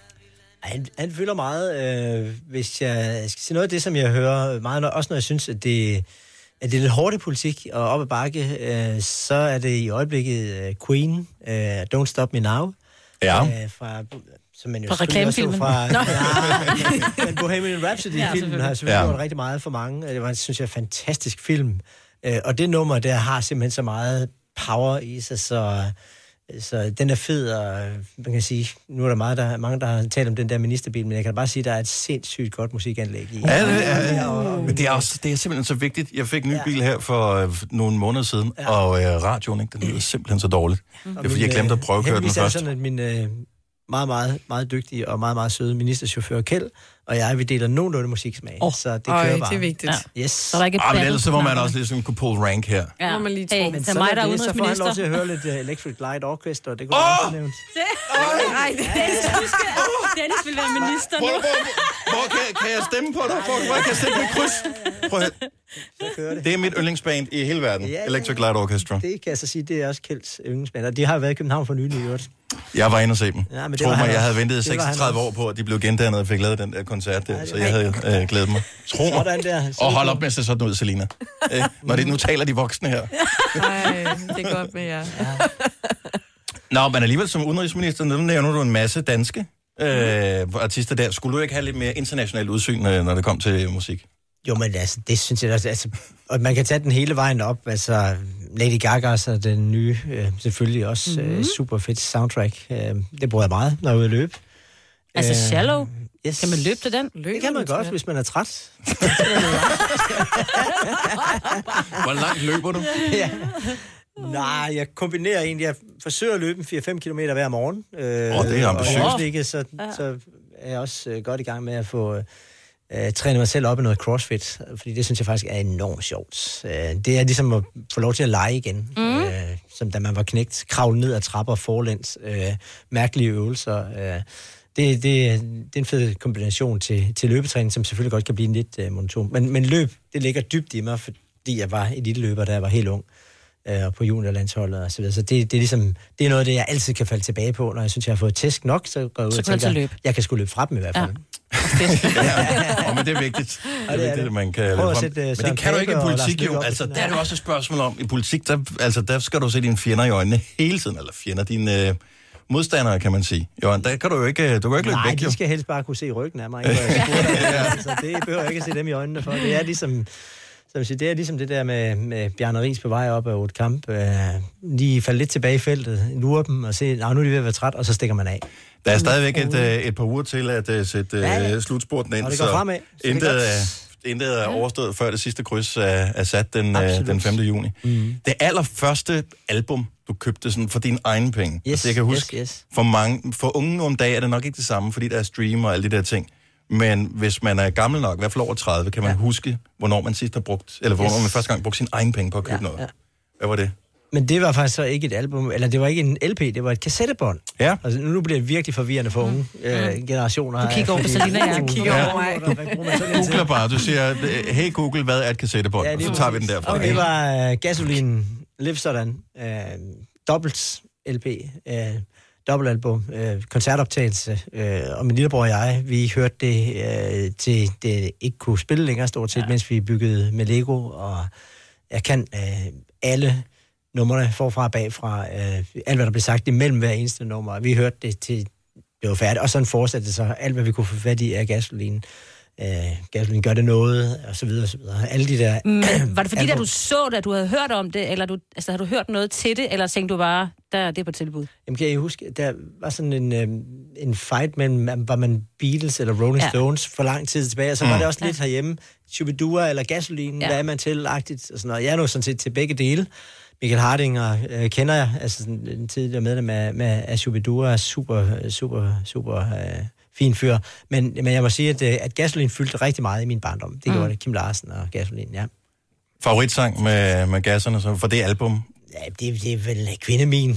Han fylder meget. Hvis jeg skal sige noget af det, som jeg hører meget, også når jeg synes, at det er lidt hårdt i politik og op ad bakke, så er det i øjeblikket Queen, Don't Stop Me Now. Ja. Som man jo fra reklamefilmen. Men Bohemian Rhapsody-filmen har selvfølgelig gjort rigtig meget for mange. Det var, synes jeg, en fantastisk film. Og det nummer der har simpelthen så meget power i sig, så den er fed, og man kan sige, nu er der mange, der har talt om den der ministerbil, men jeg kan bare sige, at der er et sindssygt godt musikanlæg i. Men det er simpelthen så vigtigt. Jeg fik en ny bil her for nogle måneder siden, og radioen, ikke, den lyder simpelthen så dårligt. Det er fordi, jeg glemte at prøve at køre den først. Sådan, at min meget, meget, meget dygtige og meget, meget søde ministerchauffør Kjeld og jeg, vi deler nogenlunde musiksmag, så det kører bare. Det er vigtigt. Yes. Så der ikke men ellers så må man også ligesom kunne pull rank her. Ja. Må man lige tro. Men så mig, der er så får han lov til at høre lidt Electric Light Orchestra, det kunne jeg også nævnt. Dennis vil være minister nu. Hvor kan jeg stemme på dig? Hvor kan jeg sætte mit kryds? Prøv at det er mit yndlingsband i hele verden, Electric Light Orchestra. Det kan jeg så sige, det er også Kjelds yndlingsband, og de har været i København for nylig i øvrigt. Jeg var inde og se dem. Ja, tro mig, jeg havde ventet 36 år på, at de blev gendannet og fik lavet den der koncert der, så jeg havde glædet mig. Tro mig. Og hold op med at se sådan ud, Selina. Når nu taler de voksne her. Nej, det er godt med jer. Nå, men alligevel som udenrigsminister, nu nævner du en masse danske artister der. Skulle du ikke have lidt mere internationalt udsyn, når det kom til musik? Jo, men altså, det synes jeg også, altså, og man kan tage den hele vejen op, altså, Lady Gaga, så den nye, selvfølgelig også super fedt soundtrack, det bruger jeg meget, når jeg er ude at løbe. Altså Shallow? Yes. Kan man løbe til den? Det kan man godt, hvis man er træt. Hvor langt løber du? Ja. Nej, jeg kombinerer egentlig, jeg forsøger at løbe 4-5 kilometer hver morgen. Det er ambitiøst. Så er jeg også godt i gang med at få træne mig selv op i noget CrossFit, fordi det synes jeg faktisk er enormt sjovt. Det er ligesom at få lov til at lege igen, som da man var knægt, kravle ned ad trapper, forlæns, mærkelige øvelser. Det er en fed kombination til løbetræning, som selvfølgelig godt kan blive lidt monoton. Men løb, det ligger dybt i mig, fordi jeg var eliteløber, da jeg var helt ung, og på juniorlandsholdet og så videre. Så det er ligesom, det er noget, det jeg altid kan falde tilbage på, når jeg synes, jeg har fået tæsk nok, så går jeg ud og tænker, jeg kan sgu løbe fra dem i hvert fald. Men det er vigtigt. Det er vigtigt, at man kan løbe frem. Men det kan du ikke i politik, jo. Altså, der er det også et spørgsmål om, i politik, der skal du se dine fjender i øjnene hele tiden, eller fjender dine modstandere, kan man sige. Jo, der kan du jo ikke, løbe væk, jo. Nej, de skal helst bare kunne se ryggen af mig. Så det behøver jeg ikke at se dem i øjnene for. Det er ligesom... Det er ligesom det der med Bjarne Riis på vej op af et kamp. Lige falde lidt tilbage i feltet, lure dem og se, nu er de ved at være træt, og så stikker man af. Der er stadigvæk et par uger til at sætte slutspurten ind, og det går fremad. Intet er overstået før det sidste kryds er sat den 5. juni. Mm. Det allerførste album, du købte sådan for dine egne penge. Yes, altså, jeg kan huske, for unge om dagen er det nok ikke det samme, fordi der er stream og alle de der ting. Men hvis man er gammel nok, i hvert fald over 30, kan man huske, hvornår man sidst har brugt, eller hvornår man første gang brugte sin egen penge på at købe noget. Ja. Hvad var det? Men det var faktisk så ikke et album, eller det var ikke en LP, det var et kassettebånd. Ja. Altså, nu bliver det virkelig forvirrende for unge generationer. Du kigger over på Selina, jeg kigger over mig. Googler bare, du siger, hey Google, hvad er et kassettebånd? Ja, og så tager vi den derfra. Og det var Gasoline, Live Sådan, dobbelt LP, dobbeltalbum, koncertoptagelse, og min lillebror og jeg, vi hørte det til det ikke kunne spille længere stort set, mens vi byggede med Lego, og jeg kan alle numrene forfra og bagfra, alt hvad der blev sagt imellem hver eneste nummer. Vi hørte det til det var færdigt, og sådan fortsatte det så. Alt hvad vi kunne få fat i af Gasoline. Gasoline gør det noget, og så videre, og så videre. Alle de der... var det fordi, da du så det, at du havde hørt om det, eller havde du hørt noget til det, eller tænkte du bare, det er på tilbud? Jamen kan jeg huske, der var sådan en fight mellem, var man Beatles eller Rolling Stones for lang tid tilbage, og så var det også lidt herhjemme, Shubidua eller Gasoline, hvad er man til-agtigt, og sådan noget. Jeg er nu sådan set til begge dele. Michael Hardinger kender jeg, altså en tidligere medlem af Shubidua, super fin fyr. Men jeg må sige, at Gasoline fyldte rigtig meget i min barndom. Det gjorde det, Kim Larsen og Gasoline, ja. Favoritsang med gasserne så for det album? Ja, det er vel Kvindemin.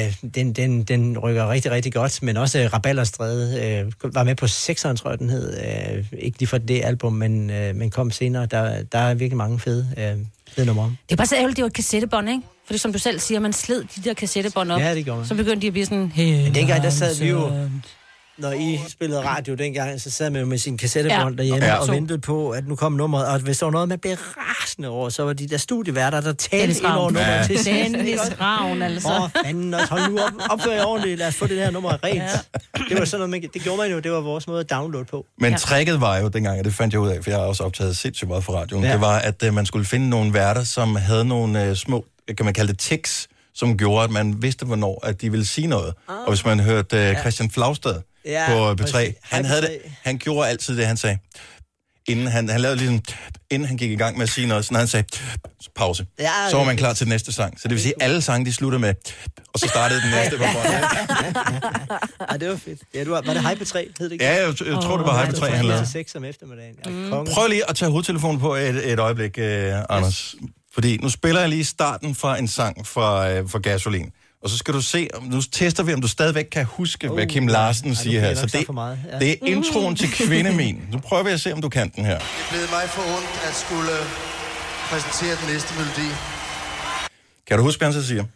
Den rykker rigtig, rigtig godt, men også Rabalderstræde var med på 6'eren, tror jeg, den hed. Ikke lige for det album, men kom senere. Der er virkelig mange fede numre. Det er bare så ærgerligt, det var et kassettebånd, ikke? Fordi som du selv siger, man sled de der kassettebånd op. Ja, det gjorde man. Så begyndte de at blive sådan... Men dengang, der sad vi jo... Når I spillede radio dengang, så sad man jo med sin kassettebånd derhjemme og ventede på, at nu kom nummeret. Og hvis der var noget, man blev rasende over, så var de der studieværter, der talte ind over nummeret til sidst. Dennis Ravn, altså. Fanden, hold nu opfør jer ordentligt, lad os få det der nummer rent. Ja. Det var sådan noget, det gjorde man jo, det var vores måde at downloade på. Men tricket var jo dengang, og det fandt jeg ud af, for jeg har også optaget sindssygt meget for radioen, det var, at man skulle finde nogle værter, som havde nogle små, kan man kalde det tics, som gjorde, at man vidste, hvornår at de ville sige noget. Og hvis man hørte Christian Flagstad på B3, han gjorde altid det, han sagde. Inden han lavede ligesom, inden han gik i gang med at sige noget, så når han sagde pause, så var man klar til den næste sang. Så det vil sige, at alle sange, de slutter med, og så startede den næste på båndet. Ja, det var fedt. Ja, var det Hype 3, hed det ikke? Ja, jeg tror, det var Hype 3, han lavede. 6 om eftermiddagen. Prøv lige at tage hovedtelefonen på et øjeblik, Anders. Fordi nu spiller jeg lige starten fra en sang fra Gasoline. Og så skal du se, nu tester vi, om du stadigvæk kan huske, hvad Kim Larsen siger her. Så det er introen til Kvindemin. Nu prøver vi at se, om du kan den her. Det er blevet mig forundt at skulle præsentere den næste melodi. Kan du huske, hvad han så siger?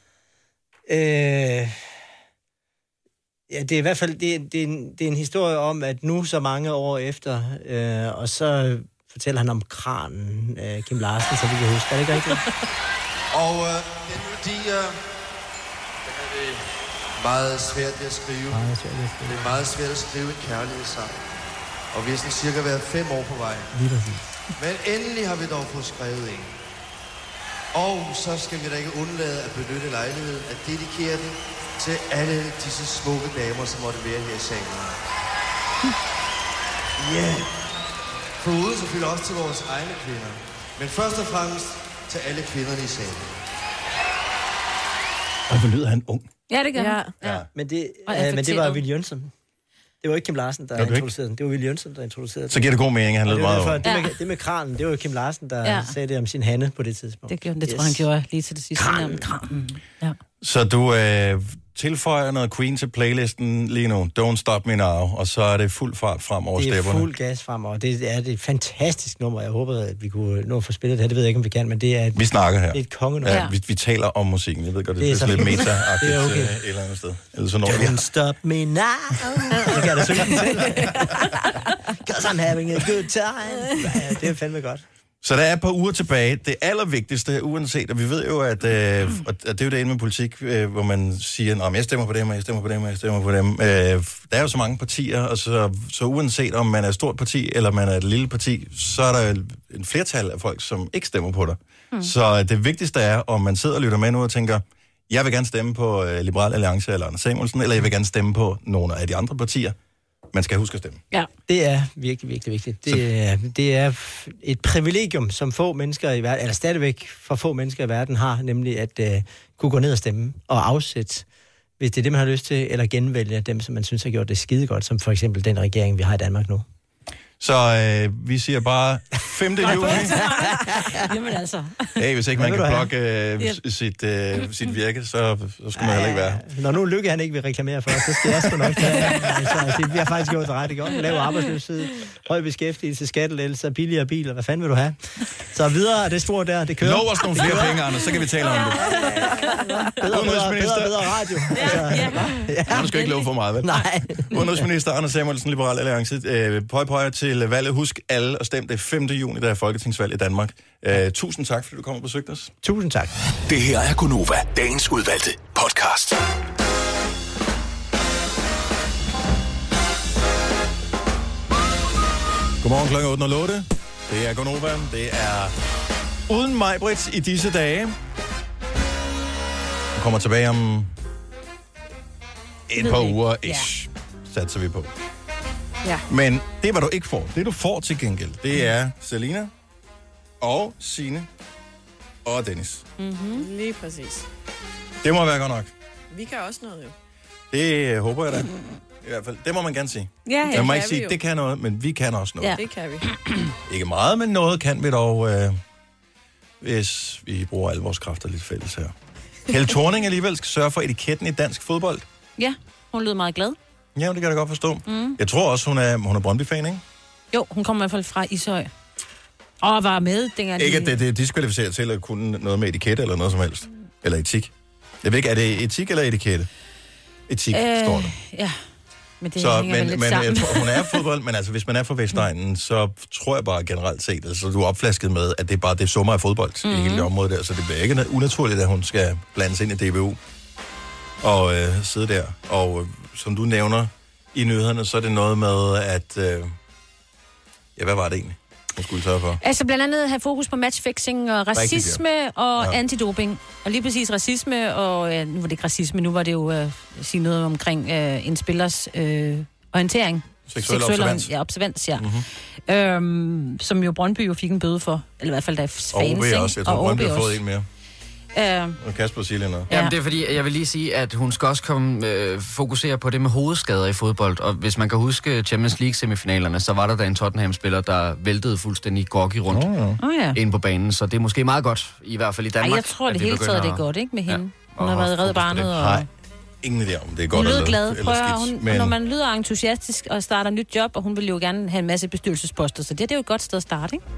Ja, det er i hvert fald det er en historie om, at nu så mange år efter, og så fortæller han om kranen, Kim Larsen, så vi kan huske. Er det ikke rigtigt? Og den melodi... meget svært at skrive. Det er meget svært at skrive en kærlighedssang. Og vi er sådan cirka været 5 år på vej. Men endelig har vi dog fået skrevet en. Og så skal vi da ikke undlade at benytte lejligheden at dedikere den til alle disse smukke damer, som måtte være her i salen. Ja. Foruden selvfølgelig også til vores egne kvinder. Men først og fremmest til alle kvinderne i salen. Og hvor lyder han ung. Ja, det gør han. Ja. Men det var Vil Jønsson. Det var ikke Kim Larsen, der introducerede den. Det var Willy Jønsson, der introducerede den. Så giver det god mening, han lød meget over. Det med kranen, det var Kim Larsen, der sagde det om sin hande på det tidspunkt. Det tror han gjorde lige til det sidste. Kranen. Ja. Så du tilføjer noget Queen til playlisten lige nu. Don't Stop Me Now. Og så er det fuld fart frem over stepperne. Det er fuld gas fremover. Det er et fantastisk nummer. Jeg håber, at vi kunne nå at få spillet det her. Det ved jeg ikke, om vi kan, men det er vi snakker her. Det er et kongenummer. Ja, vi taler om musikken. Jeg ved godt, det er lidt meta-agtigt et eller andet sted. Eller så Don't Stop Me Now. Så kan jeg da synge den til. Because I'm having a good time. Ja, det er fandme godt. Så der er et par uger tilbage. Det allervigtigste, uanset, og vi ved jo, at og det er jo det inde med politik, hvor man siger, at jeg stemmer på dem, og jeg stemmer på dem, og jeg stemmer på dem. Der er jo så mange partier, og så uanset om man er et stort parti, eller man er et lille parti, så er der en flertal af folk, som ikke stemmer på dig. Så det vigtigste er, om man sidder og lytter med nu og tænker, jeg vil gerne stemme på Liberal Alliance eller Anders Samuelsen, eller jeg vil gerne stemme på nogle af de andre partier. Man skal huske at stemme. Ja. Det er virkelig, virkelig vigtigt. Det er et privilegium, som få mennesker i verden, eller stadigvæk for få mennesker i verden har, nemlig at kunne gå ned og stemme og afsætte, hvis det er det, man har lyst til, eller genvælge dem, som man synes har gjort det skide godt, som for eksempel den regering, vi har i Danmark nu. Så vi siger bare 5. juni. Jamen altså. Hey, hvis ikke man kan blokke sit virke, så skulle man heller ikke være. Når nu Lykke han ikke vil reklamere for os, så skal jeg sgu nok tage. Altså, vi har faktisk gjort det ret godt. Lav arbejdsløshed, høj beskæftigelse, skattelettelser, billigere biler. Hvad fanden vil du have? Så videre, det spor der, det kører. Lov os nogle flere penge, Anders, så kan vi tale om det. Bedre radio. Ja. Du skal ikke love for meget, vel? Nej. Udenrigsminister Anders Samuelsen, Liberal Alliance. Pøj til valget. Husk alle at stemme det 5. juni, der er folketingsvalg i Danmark. Tusind tak, fordi du kom og besøgte os. Tusind tak. Det her er Gonova, dagens udvalgte podcast. Godmorgen kl. 8:08. Det er Gonova. Det er uden Maj-Brit i disse dage. Vi kommer tilbage om et par uger. Satser vi på. Ja. Men det, hvad du ikke får, det du får til gengæld, det er Selina og Signe og Dennis. Mm-hmm. Lige præcis. Det må være godt nok. Vi kan også noget jo. Det håber jeg da. I hvert fald. Det må man gerne sige. Ja, man må ikke sige, det kan noget, men vi kan også noget. Ja, det kan vi. Ikke meget, men noget kan vi dog, hvis vi bruger alle vores kræfter lidt fælles her. Helle Thorning alligevel skal sørge for etiketten i dansk fodbold. Ja, hun lyder meget glad. Ja, det kan jeg da godt forstå. Jeg tror også, hun er Brøndby-fan, ikke? Jo, hun kommer i hvert fald fra Ishøj. Og var med, dengang... Ikke, at det er diskvalificeret til at kunne noget med etikette eller noget som helst. Eller etik. Jeg ved ikke, er det etik eller etikette? Etik, står der. Ja, men det så, hænger lidt sammen. Jeg tror, hun er fodbold, men altså, hvis man er fra Vestegnen, så tror jeg bare generelt set, altså du er opflasket med, at det er bare det summer af fodbold i hele det område der, så det bliver ikke unaturligt, at hun skal blandes ind i DBU og sidde der. Og som du nævner i nyhederne, så er det noget med, at... hvad var det egentlig, hun skulle sørge for? Altså blandt andet have fokus på matchfixing og racisme og antidoping. Og lige præcis racisme, og nu var det ikke racisme, nu var det jo sige noget omkring en spillers orientering. Seksuel observans. Observans, ja. Mm-hmm. Som jo Brøndby jo fik en bøde for, eller i hvert fald der er fans. Og OB også, jeg tror Brøndby har fået en mere. Og Kasper siger noget. Jamen, det er fordi, jeg vil lige sige, at hun skal også fokusere på det med hovedskader i fodbold. Og hvis man kan huske Champions League-semifinalerne, så var der en Tottenham-spiller, der væltede fuldstændig gorgi rundt ind på banen. Så det er måske meget godt, i hvert fald i Danmark. Jeg tror det hele taget, det er godt, ikke, med hende. Hun har været Red Barnet. Nej, ingen idé om det er godt eller skidt. Hun lyder glad. Men... Når man lyder entusiastisk og starter nyt job, og hun vil jo gerne have en masse bestyrelsesposter, så det er jo et godt sted at starte, ikke?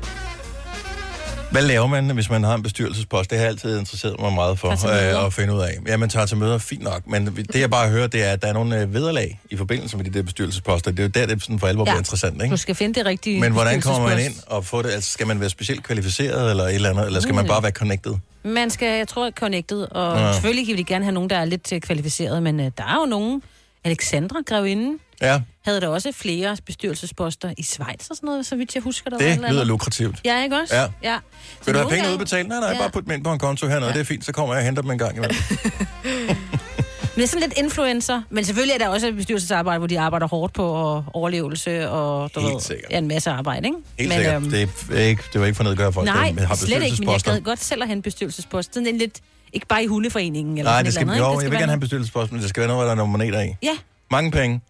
Hvad laver man, hvis man har en bestyrelsespost? Det har jeg altid interesseret mig meget for at finde ud af. Ja, man tager til møder, fint nok. Men det, jeg bare hører, det er, at der er nogle vederlag i forbindelse med de der bestyrelsesposter. Det er jo der, det sådan for alvor bliver interessant, ikke? Du skal finde det rigtige. Men hvordan kommer man ind og få det? Altså, skal man være specielt kvalificeret eller et eller andet? Eller skal man bare være connected? Man skal, jeg tror, connected. Og selvfølgelig kan vi gerne have nogen, der er lidt kvalificeret. Men der er jo nogen. Alexandra Grevinden havde der også flere bestyrelsesposter i Schweiz og sådan noget, så vidt jeg husker. Det lyder lukrativt. Ja, ikke også? Ja. Vil du have penge udbetalt? Nej, bare put dem ind på en konto hernede. Det er fint, så kommer jeg og henter dem en gang imellem. Men det er sådan lidt influencer. Men selvfølgelig er der også et bestyrelsesarbejde, hvor de arbejder hårdt på overlevelse og en masse arbejde, ikke? Helt sikkert. Det var ikke for noget at gøre folk. Nej, slet ikke, men jeg gad godt selv at have en bestyrelsespost. Sådan en lidt, ikke bare i hundeforeningen eller nej, det skal, andet, jo, jeg vil gerne have en bestyrelsespost, men det skal være noget, hvor der er nogle moneter i. Ja. Mange penge.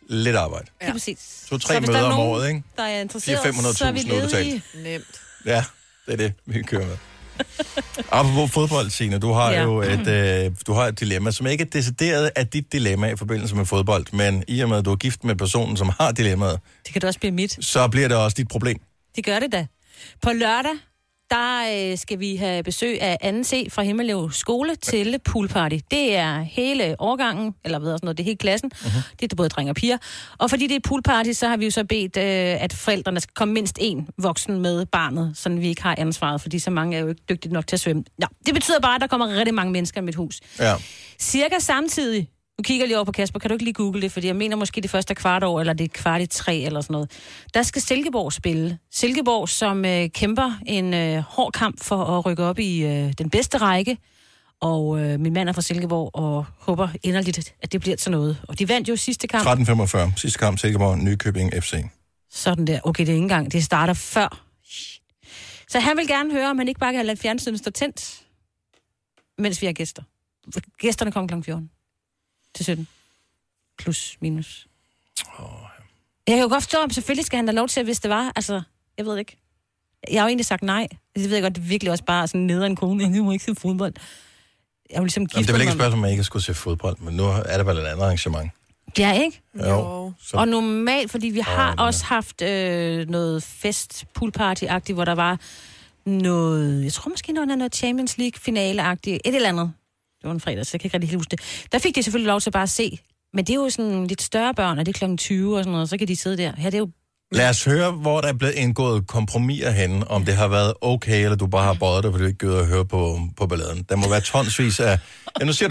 lidt arbejde. Ja. Præcis. 2-3 møder om året, ikke? Der er interesseret, 400-500.000 så er vi ledige. Nemt. Ja, det er det, vi kører med. Apropos fodbold, Signe, du har jo et dilemma, som ikke er decideret af dit dilemma i forbindelse med fodbold, men i og med, at du er gift med personen, som har dilemmaet, det kan det også blive mit. Så bliver det også dit problem. Det gør det da. På lørdag, der skal vi have besøg af 2C fra Himmelev Skole til poolparty. Det er hele årgangen, eller hvad sådan noget, det er hele klassen. Uh-huh. Det er både drenge og piger. Og fordi det er et poolparty, så har vi jo så bedt, at forældrene skal komme mindst en voksen med barnet, så vi ikke har ansvaret, fordi så mange er jo ikke dygtige nok til at svømme. Ja, det betyder bare, at der kommer rigtig mange mennesker i mit hus. Ja. Cirka samtidig, nu kigger jeg lige over på Kasper, kan du ikke lige google det, fordi jeg mener måske det første kvart år, eller det er kvart i 3 eller sådan noget. Der skal Silkeborg spille. Silkeborg, som kæmper en hård kamp for at rykke op i den bedste række, og min mand er fra Silkeborg, og håber inderligt, at det bliver til noget. Og de vandt jo sidste kamp. 13:45. Sidste kamp, Silkeborg, Nykøbing FC. Sådan der. Okay, det er ikke engang. Det starter før. Så han vil gerne høre, om han ikke bare kan have ladet fjernsynet stå tændt, mens vi har gæster. Gæsterne kommer kl. 14. Til 17. Plus, minus. Jeg kan jo godt forstå, at selvfølgelig skal han da lov til, hvis det var. Altså, jeg ved ikke. Jeg har jo egentlig sagt nej. Det ved jeg godt, det er virkelig også bare sådan nede af en kone. Jeg må ikke se fodbold. Jeg er jo ligesom det er vel ikke et spørgsmål, om jeg ikke skulle se fodbold, men nu er der vel et andet arrangement. Ja, ikke? Jo. Og normalt, fordi vi har også haft noget fest, poolparty-agtigt, hvor der var noget, jeg tror måske noget Champions League-finale-agtigt, et eller andet. Det var en fredag, så jeg kan ikke rigtig huske det. Der fik de selvfølgelig lov til bare at se. Men det er jo sådan lidt større børn, og det er klokken 20 og sådan noget, så kan de sidde der. Her det er jo... Lad os høre, hvor der er blevet indgået kompromiser henne, om det har været okay, eller du bare har bøjet dig, fordi du ikke gider at høre på balladen. Der må være tonsvis af... Ja, nu siger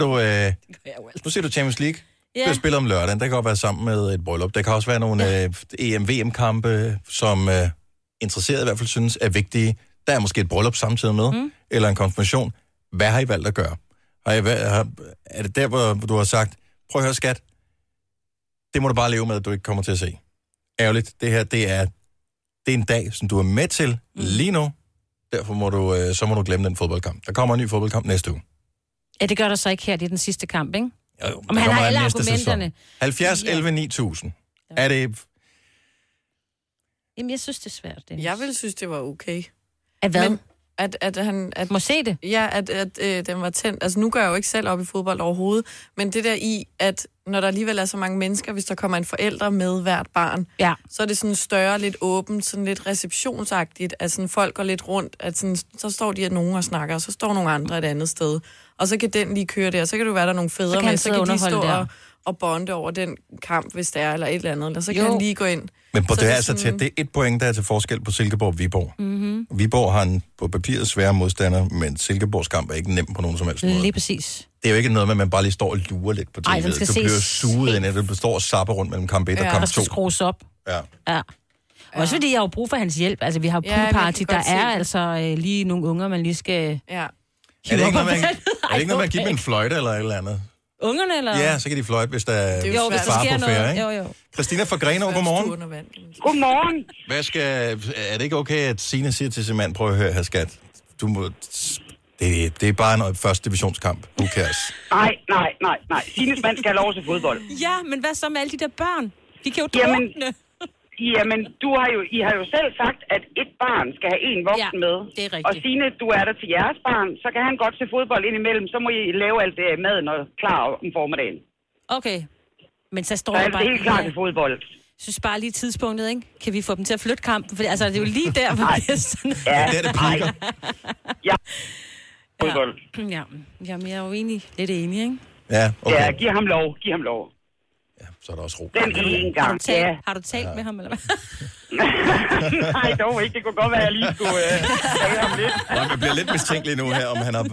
du Champions League. Det er spillet om lørdagen. Der kan godt være sammen med et bryllup. Der kan også være nogle EM-VM-kampe, som interesserede i hvert fald synes er vigtige. Der er måske et bryllup samtidig med, eller en konfirmation. Hvad har I valgt at gøre? Er det der, hvor du har sagt, prøv at høre, skat, det må du bare leve med, at du ikke kommer til at se. Ærgerligt, det her, det er en dag, som du er med til lige nu. Derfor må du glemme den fodboldkamp. Der kommer en ny fodboldkamp næste uge. Ja, det gør der så ikke her, det er den sidste kamp, ikke? Jo, om han har alle argumenterne. 70, 11, 9000. Er det... Jamen, jeg synes, det er svært, Dennis. Jeg ville synes, det var okay. At hvad? Men at han... Må se det? Ja, at den var tændt. Altså, nu går jeg jo ikke selv op i fodbold overhovedet, men det der i, at når der alligevel er så mange mennesker, hvis der kommer en forælder med hvert barn, så er det sådan større, lidt åbent, sådan lidt receptionsagtigt, at sådan folk går lidt rundt, at sådan, så står de nogen og snakker, og så står nogle andre et andet sted. Og så kan den lige køre der, så kan det være, der er nogle fædre med, så kan de stå og bonde over den kamp, hvis det er, eller et eller andet, eller så kan han lige gå ind. Men det er altså til, det er et point, der er til forskel på Silkeborg og Viborg. Mm-hmm. Viborg har en på papiret svære modstander, men Silkeborgs kamp er ikke nem på nogen som helst måde. Lige præcis. Det er jo ikke noget med, at man bare lige står og lurer lidt på tv'et. Du bliver suget ind, at du står og sapper rundt mellem kamp 1 og kamp 2. Der skal skrues op. Ja. Også fordi jeg har jo brug for hans hjælp. Altså, vi har poolparty, der er altså lige nogle unger, man lige skal... Ja. Er det ikke noget, man giver dem en fløjte eller et eller andet? Ungerne, eller? Ja, så kan de fløjte, hvis der er far på færre, ikke? Jo. Christina fra Grenaa, godmorgen. Godmorgen. Er det ikke okay, at Signe siger til sin mand, prøv at høre her, skat, det er bare en første divisionskamp. Who cares? Nej. Signes mand skal have lov til fodbold. Ja, men hvad så med alle de der børn? De kan jo drukne. Jamen, I har jo selv sagt, at et barn skal have en voksen med. Det er rigtigt. Og Signe, du er der til jeres barn, så kan han godt se fodbold indimellem. Så må I lave alt det maden og klar om formiddagen. Okay. Men så står der bare... Så er det helt klart til fodbold. Jeg synes bare lige tidspunktet, ikke? Kan vi få dem til at flytte kampen? For altså, det er jo lige der, hvor gæsterne... Ja, det er det piker. Ja. Fodbold. Ja, jamen, jeg er jo lidt enig, ikke? Ja, okay. Ja, giv ham lov. Ja, så er der også ro. Den ene gang, Har du talt med ham, eller hvad? Nej, dog ikke. Det kunne godt være, at jeg lige skulle tale ham lidt. Nej, man bliver lidt mistænkelig nu her, om han har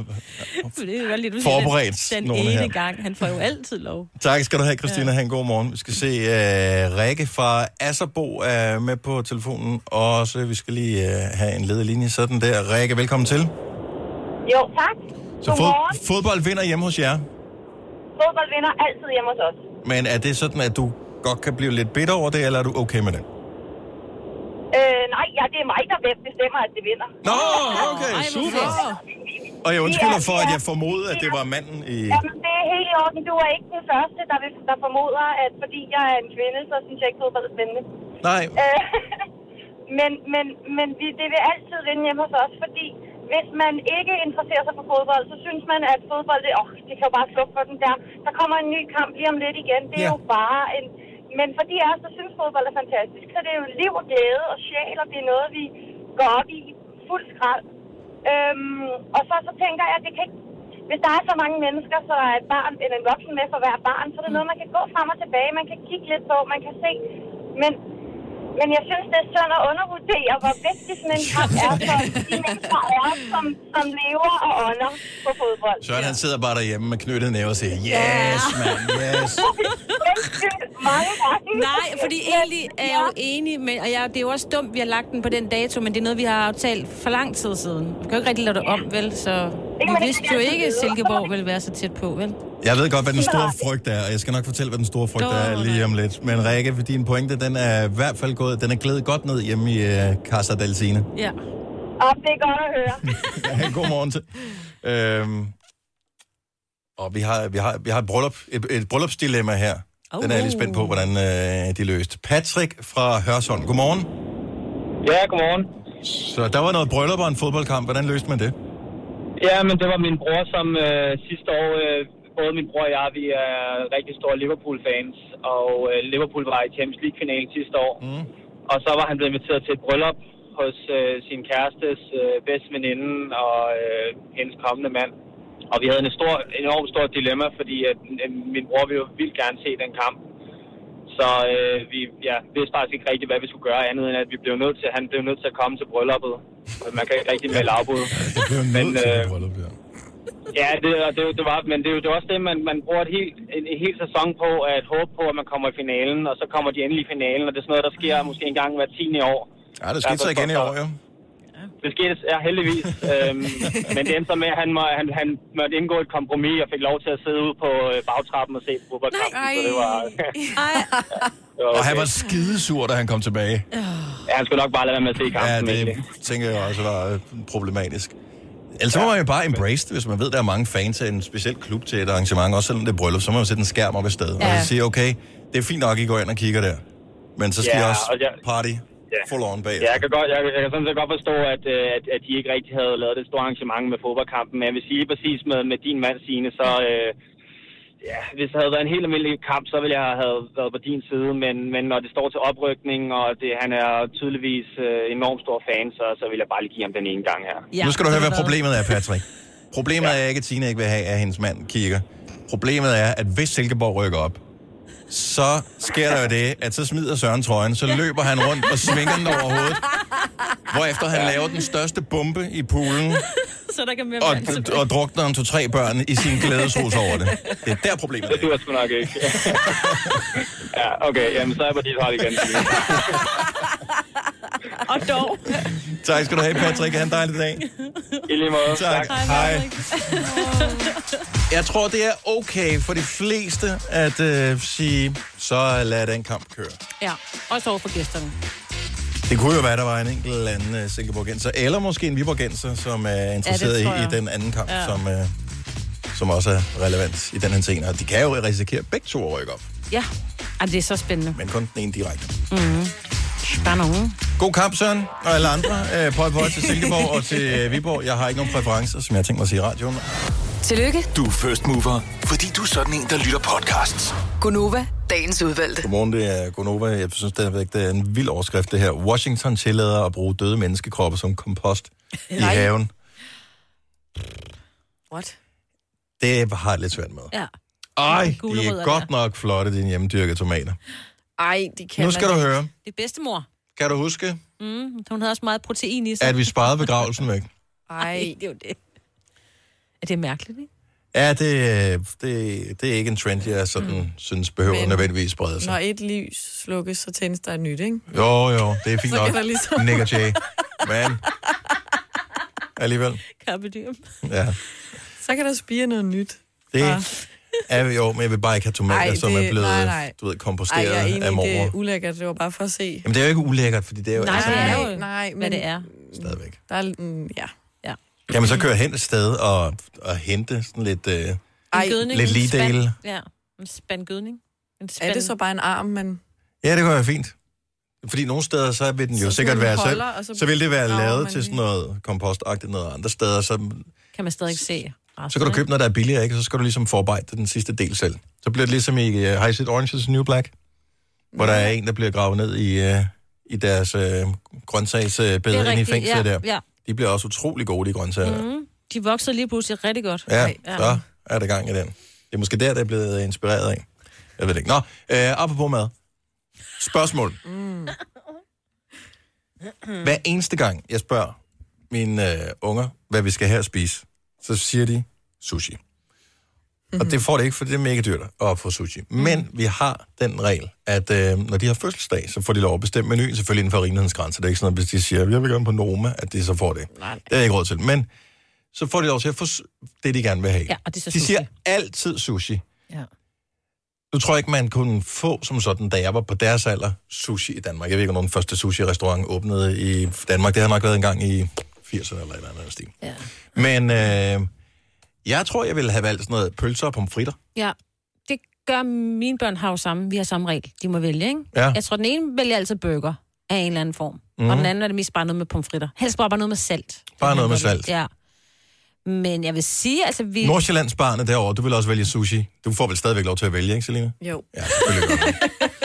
forberedt den nogle ene her. gang. Han får jo altid lov. Tak skal du have, Christina. Ha' en god morgen. Vi skal se Rikke fra Asserbo er med på telefonen, og så vi skal lige have en ledig linje sådan der. Rikke, velkommen til. Jo, tak. Så fodbold vinder hjemme hos jer? Fodbold vinder altid hjemme hos os. Men er det sådan, at du godt kan blive lidt bitter over det, eller er du okay med det? Nej, jeg det er mig, der bestemmer, at det vinder. Nå, okay, super. Og jeg undskylder for, at jeg formodede, at det var manden i... Jamen, det er helt i orden. Du er ikke den første, der formoder, at fordi jeg er en kvinde, så synes jeg ikke, fodbold er spændende. Nej. Men det vil altid vinde hjemme hos os, fordi hvis man ikke interesserer sig for fodbold, så synes man, at fodbold, det kan jo bare slukke for den der. Der kommer en ny kamp lige om lidt igen. Det er jo bare en... Men for de af os, der synes fodbold er fantastisk, så det er jo liv og glæde og sjæl, og det er noget, vi går op i fuld skrald. Og så tænker jeg, at det kan ikke... Hvis der er så mange mennesker, så er et barn eller en voksen med for hver barn, så er det noget, man kan gå frem og tilbage, man kan kigge lidt på, man kan se. Men jeg synes, det er synd at undervurdere, hvor vigtig sådan en kamp er for de mennesker som lever og ånder på fodbold. Søren, han sidder bare derhjemme med knyttet næve og siger, yes, man, yes. Mange gange. Nej, fordi egentlig er jeg jo enig med, og det er jo også dumt, vi har lagt den på den dato, men det er noget, vi har aftalt for lang tid siden. Vi kan jo ikke rigtig lade det om, vel? Så vi vidste jo ikke, at Silkeborg ville være så tæt på, vel? Jeg ved godt, hvad den store frygt er, og jeg skal nok fortælle, hvad den store frygt er lige om lidt. Men Rikke, for din pointe, den er i hvert fald gået, den er glædet godt ned hjemme i Casa del Cine. Ja. Det er godt at høre. Ja, god morgen til. Og vi har et bryllupsdilemma her. Den er jeg lidt spændt på, hvordan de løst. Patrick fra Hørsholm, godmorgen. Ja, godmorgen. Så der var noget bryllup og en fodboldkamp. Hvordan løste man det? Ja, men det var min bror, som sidste år, både min bror og jeg, vi er rigtig store Liverpool-fans, og Liverpool var i Champions League-finalen sidste år. Og så var han blevet inviteret til et bryllup hos sin kærestes bedste veninde og hendes kommende mand. Og vi havde en enormt stor dilemma, fordi min bror ville jo vildt gerne se den kamp. Så vi vidste faktisk ikke rigtigt, hvad vi skulle gøre, andet end at han blev nødt til at komme til brylluppet. Man kan ikke rigtig melde afbud. Det blev nødt til bryllup, ja. Ja, det var, men det er også det, man bruger en hel sæson på, at håbe på, at man kommer i finalen, og så kommer de endelig i finalen, og det er sådan noget, der sker måske en gang hver 10. år. Ja, det skete så igen i år, jo. Det skete, ja, heldigvis. Men det endte så med, at han måtte indgå et kompromis og fik lov til at sidde ude på bagtrappen og se fodboldkampen. Så det var... Og han var skidesur, da han kom tilbage. Ja, han skulle nok bare lade være med at se kampen. Ja, det tænker jeg også var problematisk. Ellers må man jo bare embrace det, hvis man ved, der er mange fans af en speciel klub til et arrangement, også selvom det er bryllup, så må man sætte en skærm op i stedet. Og sige, okay, det er fint nok, I går ind og kigger der. Men så skal I også party full on bag. Ja, jeg kan sådan set godt forstå, at de ikke rigtig havde lavet det store arrangement med fodboldkampen. Men jeg vil sige præcis med din mand, Signe, så... hvis det havde været en helt almindelig kamp, så ville jeg have været på din side, men når det står til oprykning, og han er tydeligvis enormt stor fan, så vil jeg bare lige give ham den ene gang her. Ja, nu skal du høre, hvad problemet er, Patrick. Problemet er ikke, at Tina ikke vil have, at hendes mand kigger. Problemet er, at hvis Silkeborg rykker op, så sker der jo det, at så smider Søren trøjen, så løber han rundt og svinger den over hovedet, hvorefter han laver den største bombe i poolen, så der kan og drukner om 2-3 børn i sin glædesrus over det. Det er der problemet er. Det duer sgu nok ikke. Ja, okay, jamen så er jeg på dit hold igen. Og dog. Tak skal du have, Patrick. Ha' en dejlig dag. I lige måde. Tak. Hej. Jeg tror, det er okay for de fleste at sige, så lad den kamp køre. Ja, også over for gæsterne. Det kunne jo være, der var en enkelt anden silkeborgenser, eller måske en viborgenser, som er interesseret i den anden kamp, som også er relevant i den her scene. Og de kan jo risikere begge to at rykke op. Ja, det er så spændende. Men kun den ene direkte. Spændende. God kamp, Søren, og alle andre. Pøj til Silkeborg og til Viborg. Jeg har ikke nogen præferencer, som jeg har tænkt mig at sige i radioen. Tillykke. Du er first mover, fordi du er sådan en, der lytter podcasts. Gunova, dagens udvalgte. Godmorgen, det er Gunova. Jeg synes, det er en vild overskrift, det her. Washington tillader at bruge døde menneskekroppe som kompost i haven. What? Det har jeg lidt svært med. Ja. Ej, de er godt nok flotte, dine hjemmedyrkede tomater. Ej, de kan. Nu skal du høre. Det er bedstemor. Kan du huske? Hun havde også meget protein i sig. At vi sparede begravelsen væk. Ej, det er jo det. Er det mærkeligt, ikke? Ja, det er ikke en trend, jeg sådan synes behøver nødvendigvis sprede sig. Når et lys slukkes, så tændes der et nyt, ikke? Jo, det er fint nok. Ligesom... Nick og Jay. Men alligevel. Carpe diem. Ja. Så kan der spire noget nyt. Det Ja, jo, men jeg vil bare ikke have tomater, som er blevet, du ved, komposteret af mormor. Jeg er enig, det er ulækkert. Det var bare for at se. Jamen, det er jo ikke ulækkert, fordi det er jo... Nej, altså, det er jo, nej, men hvad det er. Stadigvæk. Der er, ja. Kan man så køre hen et sted og hente sådan lidt... Gødning, lidt ligedele? Ja, en spand gødning. Er det så bare en arm, man... Ja, det kunne være fint. Fordi nogle steder, så vil den jo sikkert være selv. Så vil det være lavet til sådan noget kompostagtigt noget. Andre steder, så... Kan man stadig se resten, så kan du købe noget, der er billigere, ikke? Så skal du ligesom forarbejde den sidste del selv. Så bliver det ligesom i Har I set Orange is the New Black? Hvor der er en, der bliver gravet ned i deres grøntsagsbeder inde i fængslet der. Ja. De bliver også utrolig gode, de grøntsager. Mm-hmm. De voksede lige pludselig rigtig godt. Ja, så er der gang i den. Det er måske der er blevet inspireret af. Jeg ved det ikke. Nå, apropos mad. Spørgsmål. Hver eneste gang, jeg spørger mine unger, hvad vi skal have at spise, så siger de sushi. Og det får det ikke, for det er mega dyrt at få sushi. Men vi har den regel, at når de har fødselsdag, så får de lov at bestemme menuen, selvfølgelig inden for rimelighedens grænser. Det er ikke sådan, at hvis de siger, jeg vil gerne på Noma, at de så får det. Nej. Det er jeg ikke råd til. Men så får de lov til at få det, de gerne vil have. Ja, og det er så de siger altid sushi. Ja. Nu tror jeg ikke, man kunne få som sådan, da jeg var på deres alder, sushi i Danmark. Jeg ved ikke, om den første sushi-restaurant åbnede i Danmark. Det har nok været en gang i 80'erne eller et eller andet stil. Ja. Men jeg tror, jeg ville have valgt sådan noget pølser og pomfritter. Ja, det gør mine børn har jo samme. Vi har samme regel. De må vælge, ikke? Ja. Jeg tror, den ene vælger altid burger af en eller anden form. Og den anden er det mest bare noget med pomfritter. Helst bare noget med salt. Bare noget med salt. Ja. Men jeg vil sige, altså vi... Nordsjællands barne derovre, du vil også vælge sushi. Du får vel stadigvæk lov til at vælge, ikke, Selina? Jo. Ja, selvfølgelig gør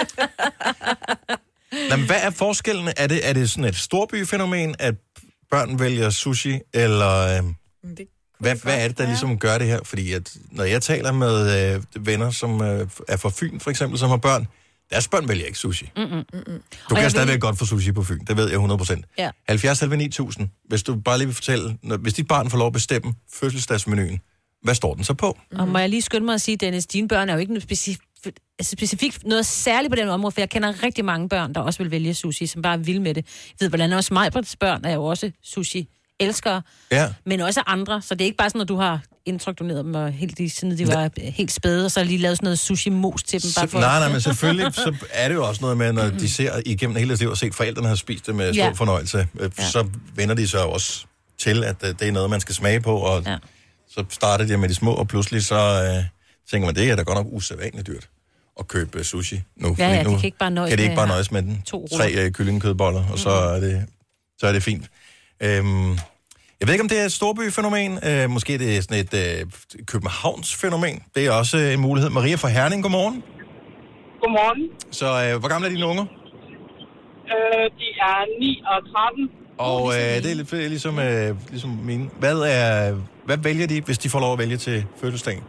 Nå, men hvad er forskellen? Er det sådan et storbyfænomen, at børn vælger sushi, eller... Hvad er det, der ligesom gør det her? Fordi at, når jeg taler med venner, som er fra Fyn, for eksempel, som har børn, deres børn vælger ikke sushi. Du kan stadigvæk godt få sushi på Fyn, det ved jeg 100%. Ja. 70-9000, hvis du bare lige vil fortælle, hvis dit barn får lov at bestemme fødselsdagsmenuen, hvad står den så på? Og må jeg lige skynde mig at sige, Dennis, dine børn er jo ikke noget specifikt noget særligt på den område, for jeg kender rigtig mange børn, der også vil vælge sushi, som bare vil med det. Jeg ved, hvordan også Majbrits børn er jo også sushi-elskere, men også andre, så det er ikke bare sådan, at du har introduceret dem, og helt siden de var helt spæde, og så lige lavet sådan noget sushi-mos til dem. Bare for nej, men selvfølgelig så er det jo også noget med, når de ser igennem hele deres liv og set forældrene har spist det med stor fornøjelse, så vender de sig også til, at det er noget, man skal smage på, og så starter de med de små, og pludselig så tænker man, det er da godt nok usædvanligt dyrt at købe sushi nu. Ja, nu de kan ikke bare nøjes kan de ikke bare nøjes med den. 3 kyllingekødboller, og så er det fint. Jeg ved ikke, om det er et storbyfænomen. Måske det er sådan et Københavns fænomen. Det er også en mulighed. Maria fra Herning, godmorgen. Godmorgen. Så hvor gamle er dine unger? De er 9 og 13. Og det er lidt ligesom mine. Hvad vælger de, hvis de får lov at vælge til fødselsdagen?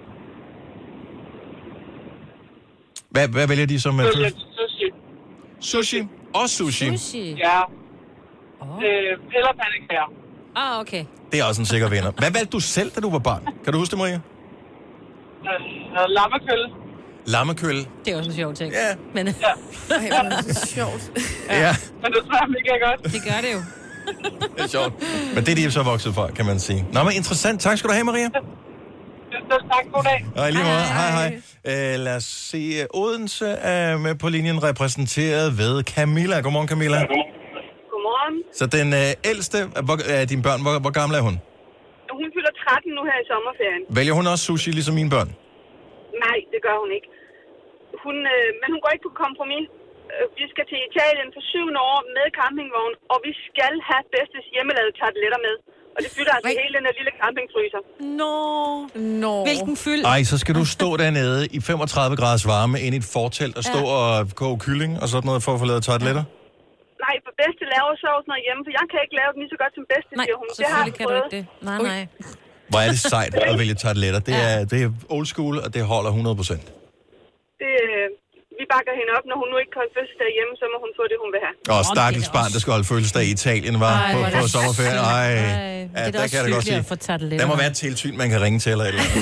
Hvad vælger de som sushi. Sushi? Og sushi? Sushi? Ja. Eller pandekager. Okay. Det er også en sikker vinder. Hvad valgte du selv, da du var barn? Kan du huske det, Maria? Lammekølle. Lammekølle? Det er også en sjov ting. Ja. Men... Ej, hvor er det sjovt. Ja. Men det smager mega godt. Det gør det jo. Det er sjovt. Men det er de så vokset fra, kan man sige. Nå, men interessant. Tak skal du have, Maria. Tak, god dag. Og i lige måde. Hej. Lad os se. Odense er med på linjen repræsenteret ved Camilla. Godmorgen, Camilla. Godmorgen. Så den ældste af dine børn, hvor gammel er hun? Hun fylder 13 nu her i sommerferien. Vælger hun også sushi, ligesom mine børn? Nej, det gør hun ikke. Men hun går ikke på kompromis. Vi skal til Italien for 7. år med campingvogn, og vi skal have bedstes hjemmelavede tarteletter med. Og det fylder altså hele den her lille campingfryser. Nå. Hvilken fyld? Ej, så skal du stå dernede i 35 graders varme ind i et fortelt og stå og koge kylling og sådan noget for at få lavet tarteletter? Nej, for bedste laver så også noget hjemme, for jeg kan ikke lave den lige så godt som bedste, siger hun. Det har jeg kan prøvet. Du ikke det. Nej. Hvor er det sejt at vælge tarteletter. Det er old school, og det holder 100%. Vi bakker hende op, når hun nu ikke kan holde fødselsdag hjemme, så må hun få det, hun vil have. Og stakkels barn, der skal holde fødselsdag i Italien, var på sommerferie. Ej, ja, der kan jeg da godt sige. Der må være et tilsyn, man kan ringe til eller et eller andet.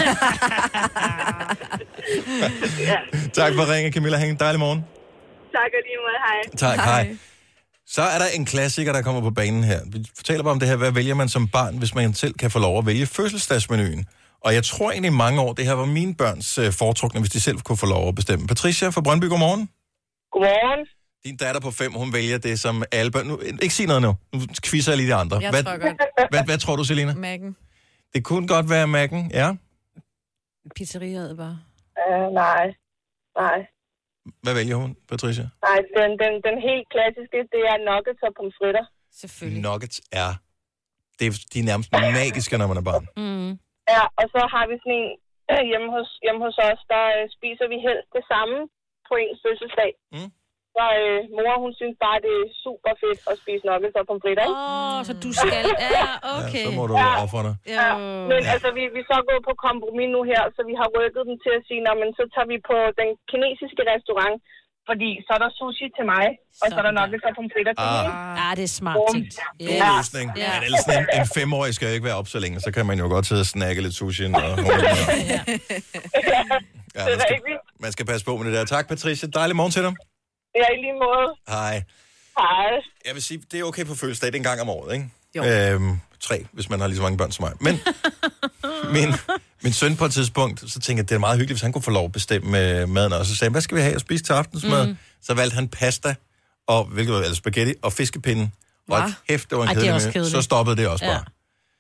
Tak for at ringe, Camilla. Ha' en dejlig morgen. Tak og lige måde. Hej. Tak, hej. Så er der en klassiker, der kommer på banen her. Vi fortæller bare om det her. Hvad vælger man som barn, hvis man selv kan få lov at vælge fødselsdagsmenuen? Og jeg tror egentlig i mange år, det her var mine børns foretrukne, hvis de selv kunne få lov at bestemme. Patricia fra Brøndby, godmorgen. Godmorgen. Din datter på 5, hun vælger det som alle børn. Nu, ikke sig noget nu. Nu quizzer jeg lige de andre. Jeg tror godt. Hvad tror du, Selina? Mac'en. Det kunne godt være Mac'en, ja. Pizzeriet bare. Nej. Hvad vælger hun, Patricia? Nej, den helt klassiske, det er nuggets og pomfritter. Selvfølgelig. Nuggets de er nærmest magiske, når man er barn. Mm. Ja, og så har vi sådan en hjemme hos os, der spiser vi helst det samme på ens fødselsdag. Mm. Så mor, hun synes bare, det er super fedt at spise nuggets og pomfritter. Så du skal... Ja, okay. Ja, så må du ofre dig. Ja. Men altså, vi er så gået på kompromis nu her, så vi har rykket dem til at sige, men så tager vi på den kinesiske restaurant, fordi så er der sushi til mig, og så er der nuggets og pomfritter til hende. Det er smart tænkt. God løsning. Ja. Men ellers en 5-årig skal jo ikke være op så længe, så kan man jo godt sidde og snakke lidt sushi. Man skal passe på med det der. Tak, Patricia. Dejlig morgen til dig. Ja, i lige måde. Hej. Hej. Jeg vil sige, det er okay på fødselsdag, det er en gang om året, ikke? Jo. 3, hvis man har lige så mange børn som mig. Men min søn på et tidspunkt, så tænkte jeg, det er meget hyggeligt, hvis han kunne få lov at bestemme maden. Og så sagde han, hvad skal vi have at spise til aftensmad? Så valgte han pasta, eller spaghetti og fiskepinde. Og kæft, det var en kedelig. Så stoppede det også bare.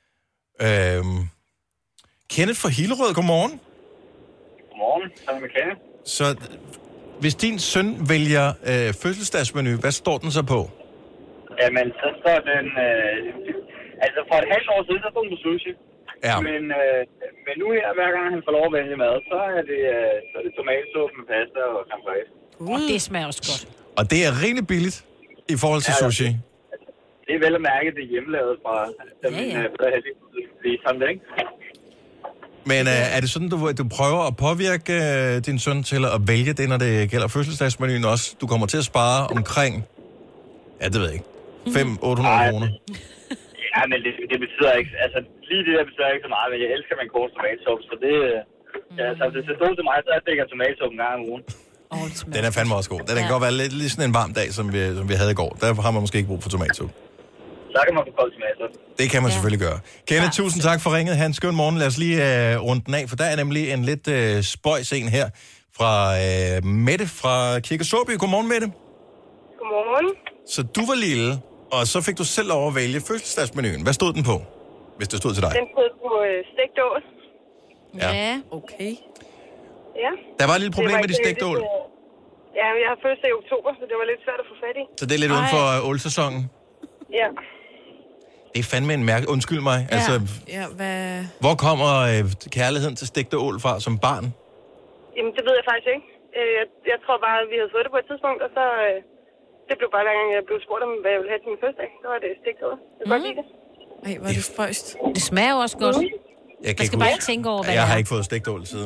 Kenneth fra Hillerød, godmorgen. Godmorgen, sammen med Kenneth. Så hvis din søn vælger fødselsdagsmenu, hvad står den så på? Jamen, så står den... altså, for et halvt år siden, så stod den på sushi. Ja. Men nu her, hver gang han får lov at vælge mad, så er det tomatsuppe med pasta og creme fraiche. Og det smager også godt. Og det er rimelig billigt i forhold til sushi. Det er vel at mærke, det hjemmelavet fra det, ikke? Men er det sådan, du prøver at påvirke din søn til at vælge det, når det gælder fødselsdagsmenuen også? Du kommer til at spare omkring, det ved jeg ikke, 500-800 kroner. Ja, men det betyder ikke, altså lige det der betyder ikke så meget, men jeg elsker min kors tomatsuppe, så det, altså hvis det stod til mig, så er det tomatsuppe en gang om ugen. Den er fandme også god. Den kan godt være lidt sådan en varm dag, som vi havde i går. Der har man måske ikke brug for tomatsuppe. Så kan man få koldt tomatsuppe. Det kan man selvfølgelig gøre. Kenneth, tusind tak for ringet. Han skøn morgen. Lad os lige runde den af, for der er nemlig en lidt spøjs en her fra Mette fra Kirke Såby. Godmorgen, Mette. Godmorgen. Så du var lille, og så fik du selv lov at vælge fødselsdagsmenuen. Hvad stod den på, hvis det stod til dig? Den stod på stegt ål. Ja, okay. Ja. Der var et lille problem med de stegte ål. Ja, jeg har fødselsdag i oktober, så det var lidt svært at få fat i. Så det er lidt uden for ålsæsonen? Ja. Det er fandme en mærke. Undskyld mig. Ja. Altså, hvad... hvor kommer kærligheden til stegte ål fra som barn? Jamen, det ved jeg faktisk ikke. Jeg tror bare, at vi havde fået det på et tidspunkt, og så... det blev bare, hver gang jeg blev spurgt om, hvad jeg ville have til min fødselsdag. Så var det stegt ål. Jeg kan godt lide det. Ej, hvor er det frøst. Det smager jo også godt. Man skal bare ikke tænke over, hvad jeg har ikke fået stegt ål siden...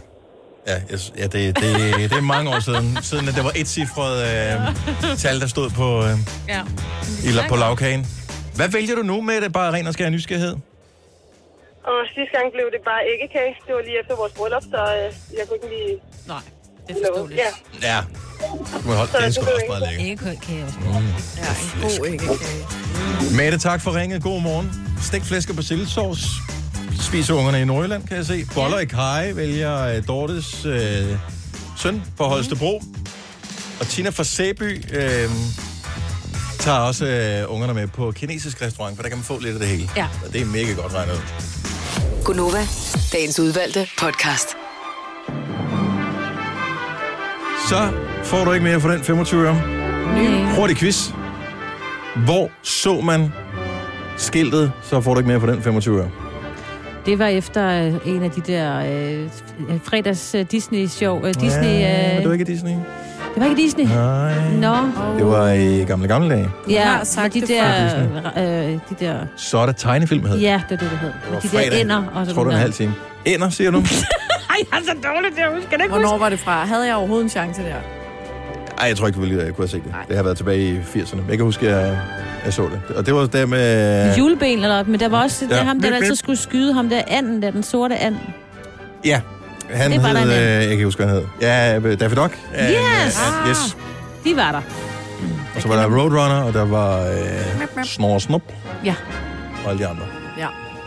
det er mange år siden at det var et cifret tal, der stod på lavkagen. Hvad vælger du nu med det, bare ren og skær nysgerrighed? Og sidste gang blev det bare æggekage. Det var lige efter vores bryllup, så jeg kunne ikke lige... Nej, det er forståeligt. Ja. Det er sgu også meget lækkert. Æggekage også. Ja, en god æggekage. Mette, tak for ringet. God morgen. Stegt flæsk og persillesauce. Spiser ungerne i Nordjylland, kan jeg se. Boller i kaj vælger Dortes søn fra Holstebro. Og Tina fra Sæby tager også ungerne med på kinesisk restaurant, for der kan man få lidt af det hele. Ja. Og det er mega godt regnet ud. Gunova, dagens udvalgte podcast. Så får du ikke mere for den 25 øre. Hurtig quiz. Hvor så man skiltet, så får du ikke mere for den 25 øre. Det var efter en af de der fredags Disney-show. Det var ikke Disney. Det var ikke Disney? Nej. Nå. Det var i gamle dage. Ja, med de der... Så er der tegnefilm, hed. Ja, det er det hed. Med de der ænder og sådan. Tror du en halv time? Ænder, siger du? Ej, jeg er så dårligt til at huske. Kan det ikke Hvornår huske? var det fra? Havde jeg overhovedet en chance der? Ej, jeg tror ikke, du kunne have set det. Det har været tilbage i 80'erne. Jeg kan huske, at jeg så det. Og det var der med... Juleben, eller... Men der var også ham, der altid skulle skyde ham der anden, der den sorte and. Ja, han hed... jeg kan ikke huske, hvad han hed. Ja, Daffy Duck. Yes! De var der. Og så var der Roadrunner, og der var Snor og Snup. Ja. Og alle de andre. Ja.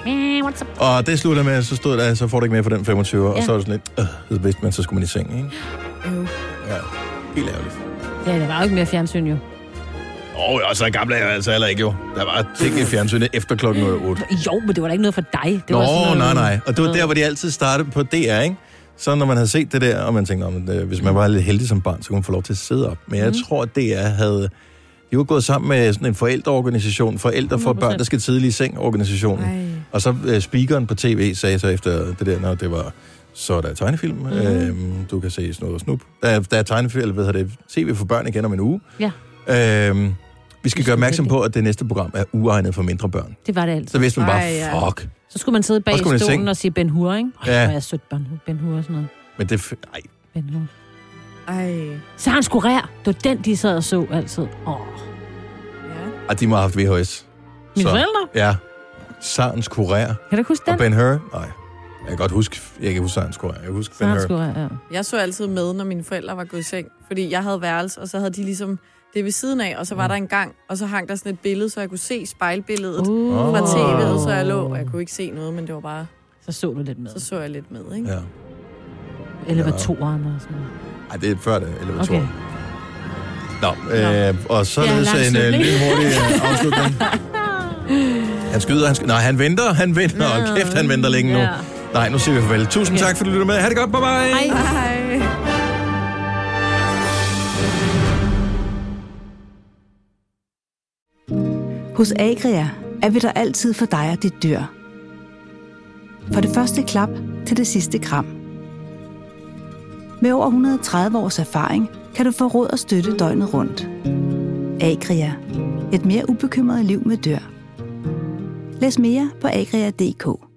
What's up? Og det slutter med, så stod der, så får du ikke mere for den 25, og så er det sådan lidt, det vidste man, så skulle man i seng, ikke? Ja, helt ærgerligt. Ja, der var jo ikke mere fjernsyn, jo. Og så gamle er jeg altså heller ikke, jo. Der var ting i fjernsynet efter klokken 8. Jo, men det var da ikke noget for dig. Det var sådan noget... nej. Og det var der, hvor de altid startede på DR, ikke? Så når man havde set det der, og man tænkte, hvis man var lidt heldig som barn, så kunne man få lov til at sidde op. Men jeg tror, at DR havde... De var gået sammen med sådan en forældreorganisation, Forældre for børn, der skal tidlig i seng-organisationen. Og så speakeren på tv sagde så efter det der, når det var... Så er der tegnefilm, du kan se Snud og Snup. Der er tegnefilm, TV for børn igen om en uge. Ja. Vi skal gøre opmærksom på, at det næste program er uegnet for mindre børn. Det var det altid. Så vidste man bare, fuck. Så skulle man sidde bag i stolen og sige Ben Hur, ikke? Hvor er jeg sødt Ben Hur og sådan noget. Men det... Ben Hur. Så han skulle rær. Det var den, de sad og så altid. Og de må have haft VHS. Mine forældre? Ja. Sarens Kurér. Kan du huske den? Og Ben Hur? Nej. Jeg kan godt huske, Sarens Kurér. Jeg kan huske Ben Hur. Ja. Jeg så altid med, når mine forældre var gået i seng. Fordi jeg havde værelse, og så havde de ligesom det ved siden af, og så var der en gang, og så hang der sådan et billede, så jeg kunne se spejlbilledet fra tv'et, så jeg lå, og jeg kunne ikke se noget, men det var bare... Så du lidt med. Så jeg lidt med, ikke? Ja. Elevatoren og sådan noget. Nej, det er før det, elevatoren. Okay. Og så er det en lille hurtig afslutning. Han skyder, nej, han venter, og kæft, han venter længe nu. Nej, nu siger vi farvel. Tusind tak, fordi du lytter med. Ha' det godt, bye bye! Hej! Hos Agria er vi der altid for dig og dit dyr. Fra det første klap til det sidste kram. Med over 130 års erfaring kan du få råd og støtte døgnet rundt. Agria. Et mere ubekymret liv med dyr. Læs mere på agria.dk.